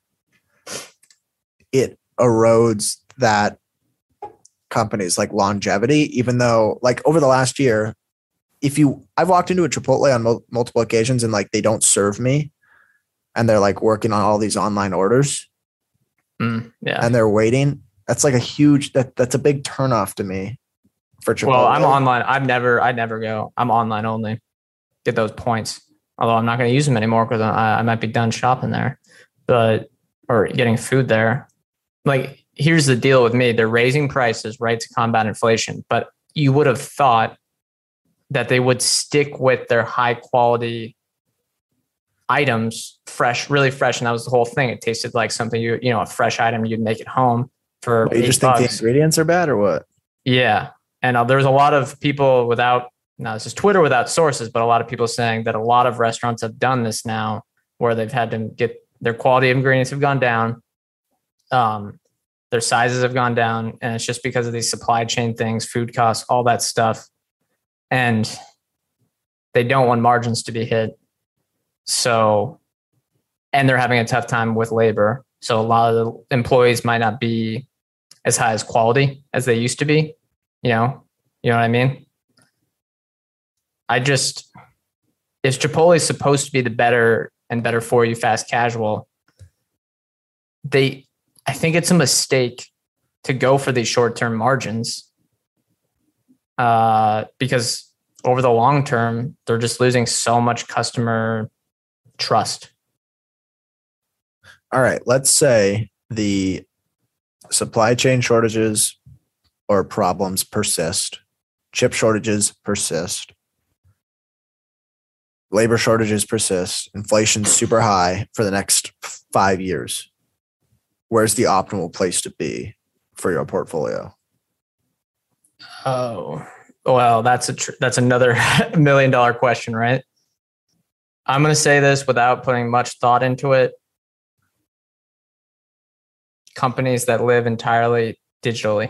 it erodes that company's like longevity, even though like over the last year, if you, I've walked into a Chipotle on mul- multiple occasions and like they don't serve me and they're like working on all these online orders Mm, yeah. and they're waiting. That's like a huge, that that's a big turnoff to me for Chipotle. Well, I'm online. I've never, I never go. I'm online only. Get those points. Although I'm not going to use them anymore because I, I might be done shopping there, but or getting food there. Like, here's the deal with me: they're raising prices, right, to combat inflation. But you would have thought that they would stick with their high quality items, fresh, really fresh, and that was the whole thing. It tasted like something you, you know, a fresh item you'd make at home for. What, you eight just think the bucks. ingredients are bad or what? Yeah. And uh, there's a lot of people without, now this is Twitter without sources, but a lot of people saying that a lot of restaurants have done this now where they've had to get their quality of ingredients have gone down. Um, their sizes have gone down, and it's just because of these supply chain things, food costs, all that stuff. And they don't want margins to be hit. So, and they're having a tough time with labor. So a lot of the employees might not be as high as quality as they used to be. You know, you know what I mean? I just, if Chipotle is supposed to be the better and better for you fast casual, they, I think it's a mistake to go for these short-term margins uh, because over the long term, they're just losing so much customer trust. All right. Let's say the supply chain shortages or problems persist, chip shortages persist, labor shortages persist, inflation's super high for the next five years. Where's the optimal place to be for your portfolio? Oh, well, that's a tr- that's another million dollar question, right? I'm going to say this without putting much thought into it. Companies that live entirely digitally,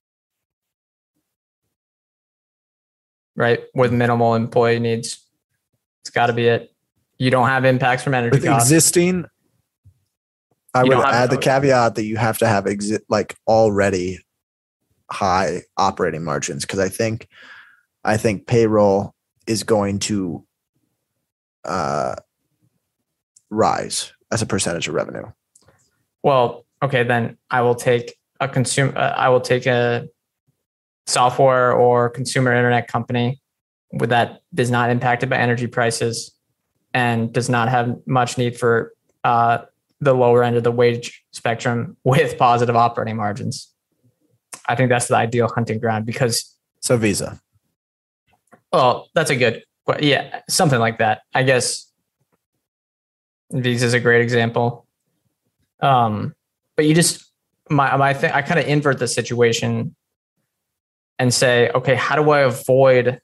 right? With minimal employee needs. It's got to be it. You don't have impacts from energy With costs. existing, I You would don't have- add the caveat that you have to have exi- like already high operating margins, because I think I think payroll is going to uh, rise as a percentage of revenue. Well, okay, then I will take a consumer. Uh, I will take a software or consumer internet company with that is not impacted by energy prices and does not have much need for uh, the lower end of the wage spectrum with positive operating margins. I think that's the ideal hunting ground because. So Visa. Well, that's a good, yeah, something like that. I guess Visa is a great example. Um, but you just, my, my thing, I kind of invert the situation and say, okay, how do I avoid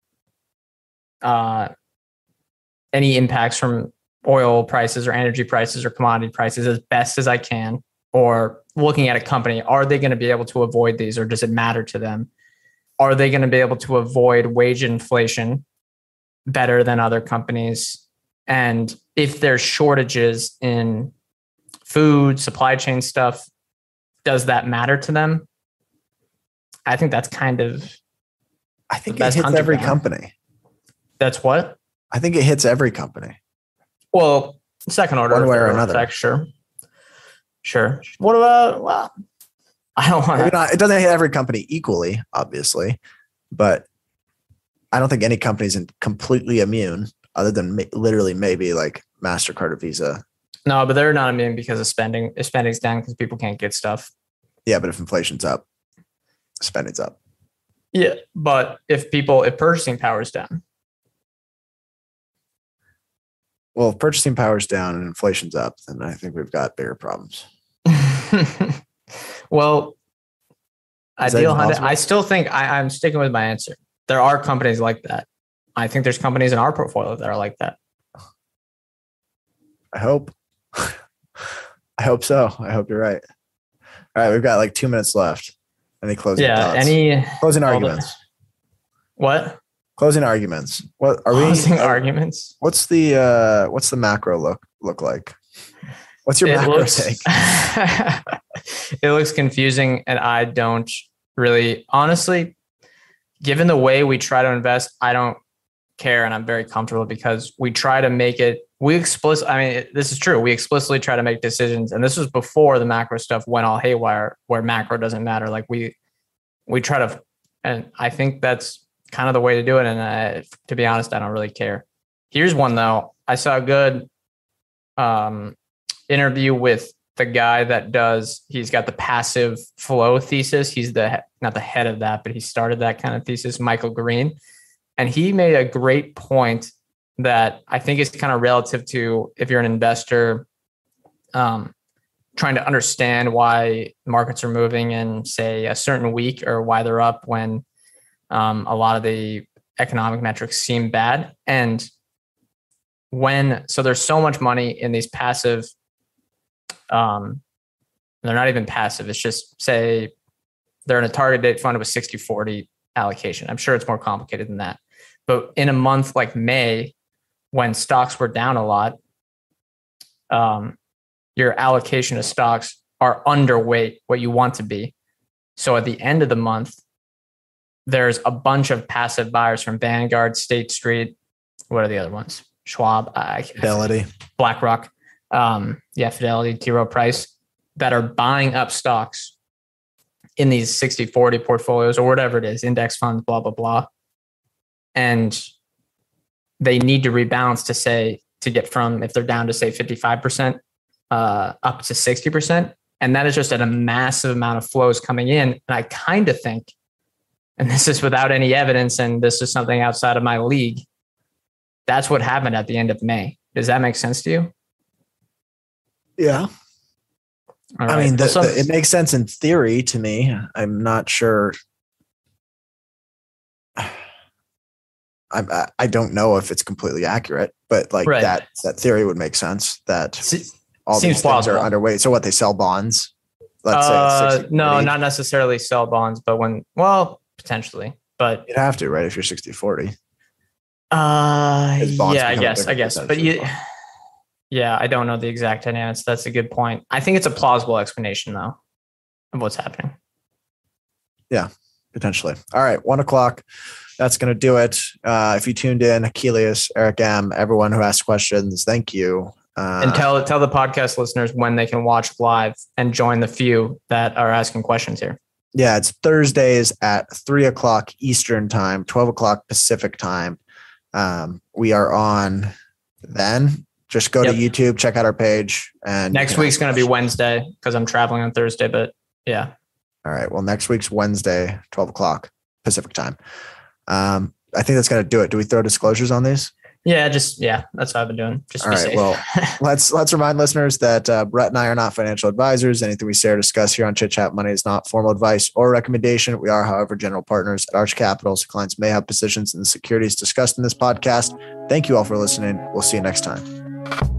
uh, any impacts from oil prices or energy prices or commodity prices as best as I can? Or looking at a company, are they going to be able to avoid these, or does it matter to them? Are they going to be able to avoid wage inflation better than other companies? And if there's shortages in food, supply chain stuff, does that matter to them? I think that's kind of. I think the it best hits hunting every ground. company. That's what? I think it hits every company. Well, second order. One way or of another. effect, sure. Sure. What about, well, I don't want Maybe to. not, it doesn't hit every company equally, obviously, but I don't think any company is completely immune, other than ma- literally maybe like MasterCard or Visa. No, but they're not immune because of spending. If spending's down because people can't get stuff. Yeah, but if inflation's up, spending's up. Yeah, but if people, if purchasing power is down, Well, if purchasing power's down and inflation's up, then I think we've got bigger problems. well, Is that ideal even hunting. possible? I still think I, I'm sticking with my answer. There are companies like that. I think there's companies in our portfolio that are like that. I hope. I hope so. I hope you're right. All right, we've got like two minutes left. Any closing Yeah. thoughts? Any closing all the- arguments? what? Closing arguments. What are Closing we? Are, arguments. what's the uh, what's the macro look look like? What's your It macro looks, take? it looks confusing, and I don't really, honestly, given the way we try to invest, I don't care, and I'm very comfortable because we try to make it. We explicit. I mean, this is true. We explicitly try to make decisions, and this was before the macro stuff went all haywire, where macro doesn't matter. Like we, we try to, and I think that's kind of the way to do it. And I, to be honest, I don't really care. Here's one though. I saw a good um, interview with the guy that does. He's got the passive flow thesis. He's the not the head of that, but he started that kind of thesis. Michael Green, and he made a great point that I think is kind of relative to if you're an investor um, trying to understand why markets are moving in, say, a certain week, or why they're up when um, a lot of the economic metrics seem bad. And when, so there's so much money in these passive, um, they're not even passive. It's just, say, they're in a target date fund with sixty forty allocation. I'm sure it's more complicated than that. But in a month like May, when stocks were down a lot, um, your allocation of stocks are underweight what you want to be. So at the end of the month, there's a bunch of passive buyers from Vanguard, State Street. What are the other ones? Schwab, uh, Fidelity, BlackRock, um, yeah, Fidelity, T. Rowe Price, that are buying up stocks in these sixty forty portfolios or whatever it is, index funds, blah, blah, blah. And they need to rebalance to say, to get from, if they're down to say fifty-five percent uh, up to sixty percent. And that is just at a massive amount of flows coming in. And I kind of think, and this is without any evidence, and this is something outside of my league, that's what happened at the end of May. Does that make sense to you? Yeah. All I right. mean, the, Well, some- the, it makes sense in theory to me. I'm not sure. I I don't know if it's completely accurate, but like Right. that that theory would make sense that Se- all seems these things are plausible. underweight. So what, they sell bonds? Let's uh, say it's sixty no, forty. not necessarily sell bonds, but when, well, potentially, but You'd have to, right? If you're sixty forty. uh, His bonds yeah, I become a guess, I different guess, percentage but of the you, bond. yeah, I don't know the exact dynamics. That's a good point. I think it's a plausible explanation though of what's happening. Potentially. All right. One o'clock. That's going to do it. Uh, if you tuned in, Achilles, Eric M., everyone who asked questions, thank you. Uh, And tell tell the podcast listeners when they can watch live and join the few that are asking questions here. yeah, it's Thursdays at three o'clock Eastern time, twelve o'clock Pacific time. Um, we are on then. Just go Yep. to YouTube, check out our page. And you Next can week's ask going to be questions. Wednesday because I'm traveling on Thursday, but yeah. All right. Well, next week's Wednesday, twelve o'clock Pacific time. Um, I think that's going to do it. Do we throw disclosures on these? Yeah, just, yeah, that's what I've been doing. Just All be right. safe. Well, let's let's remind listeners that uh, Brett and I are not financial advisors. Anything we say or discuss here on Chit Chat Money is not formal advice or recommendation. We are, however, general partners at Arch Capital, so clients may have positions in the securities discussed in this podcast. Thank you all for listening. We'll see you next time.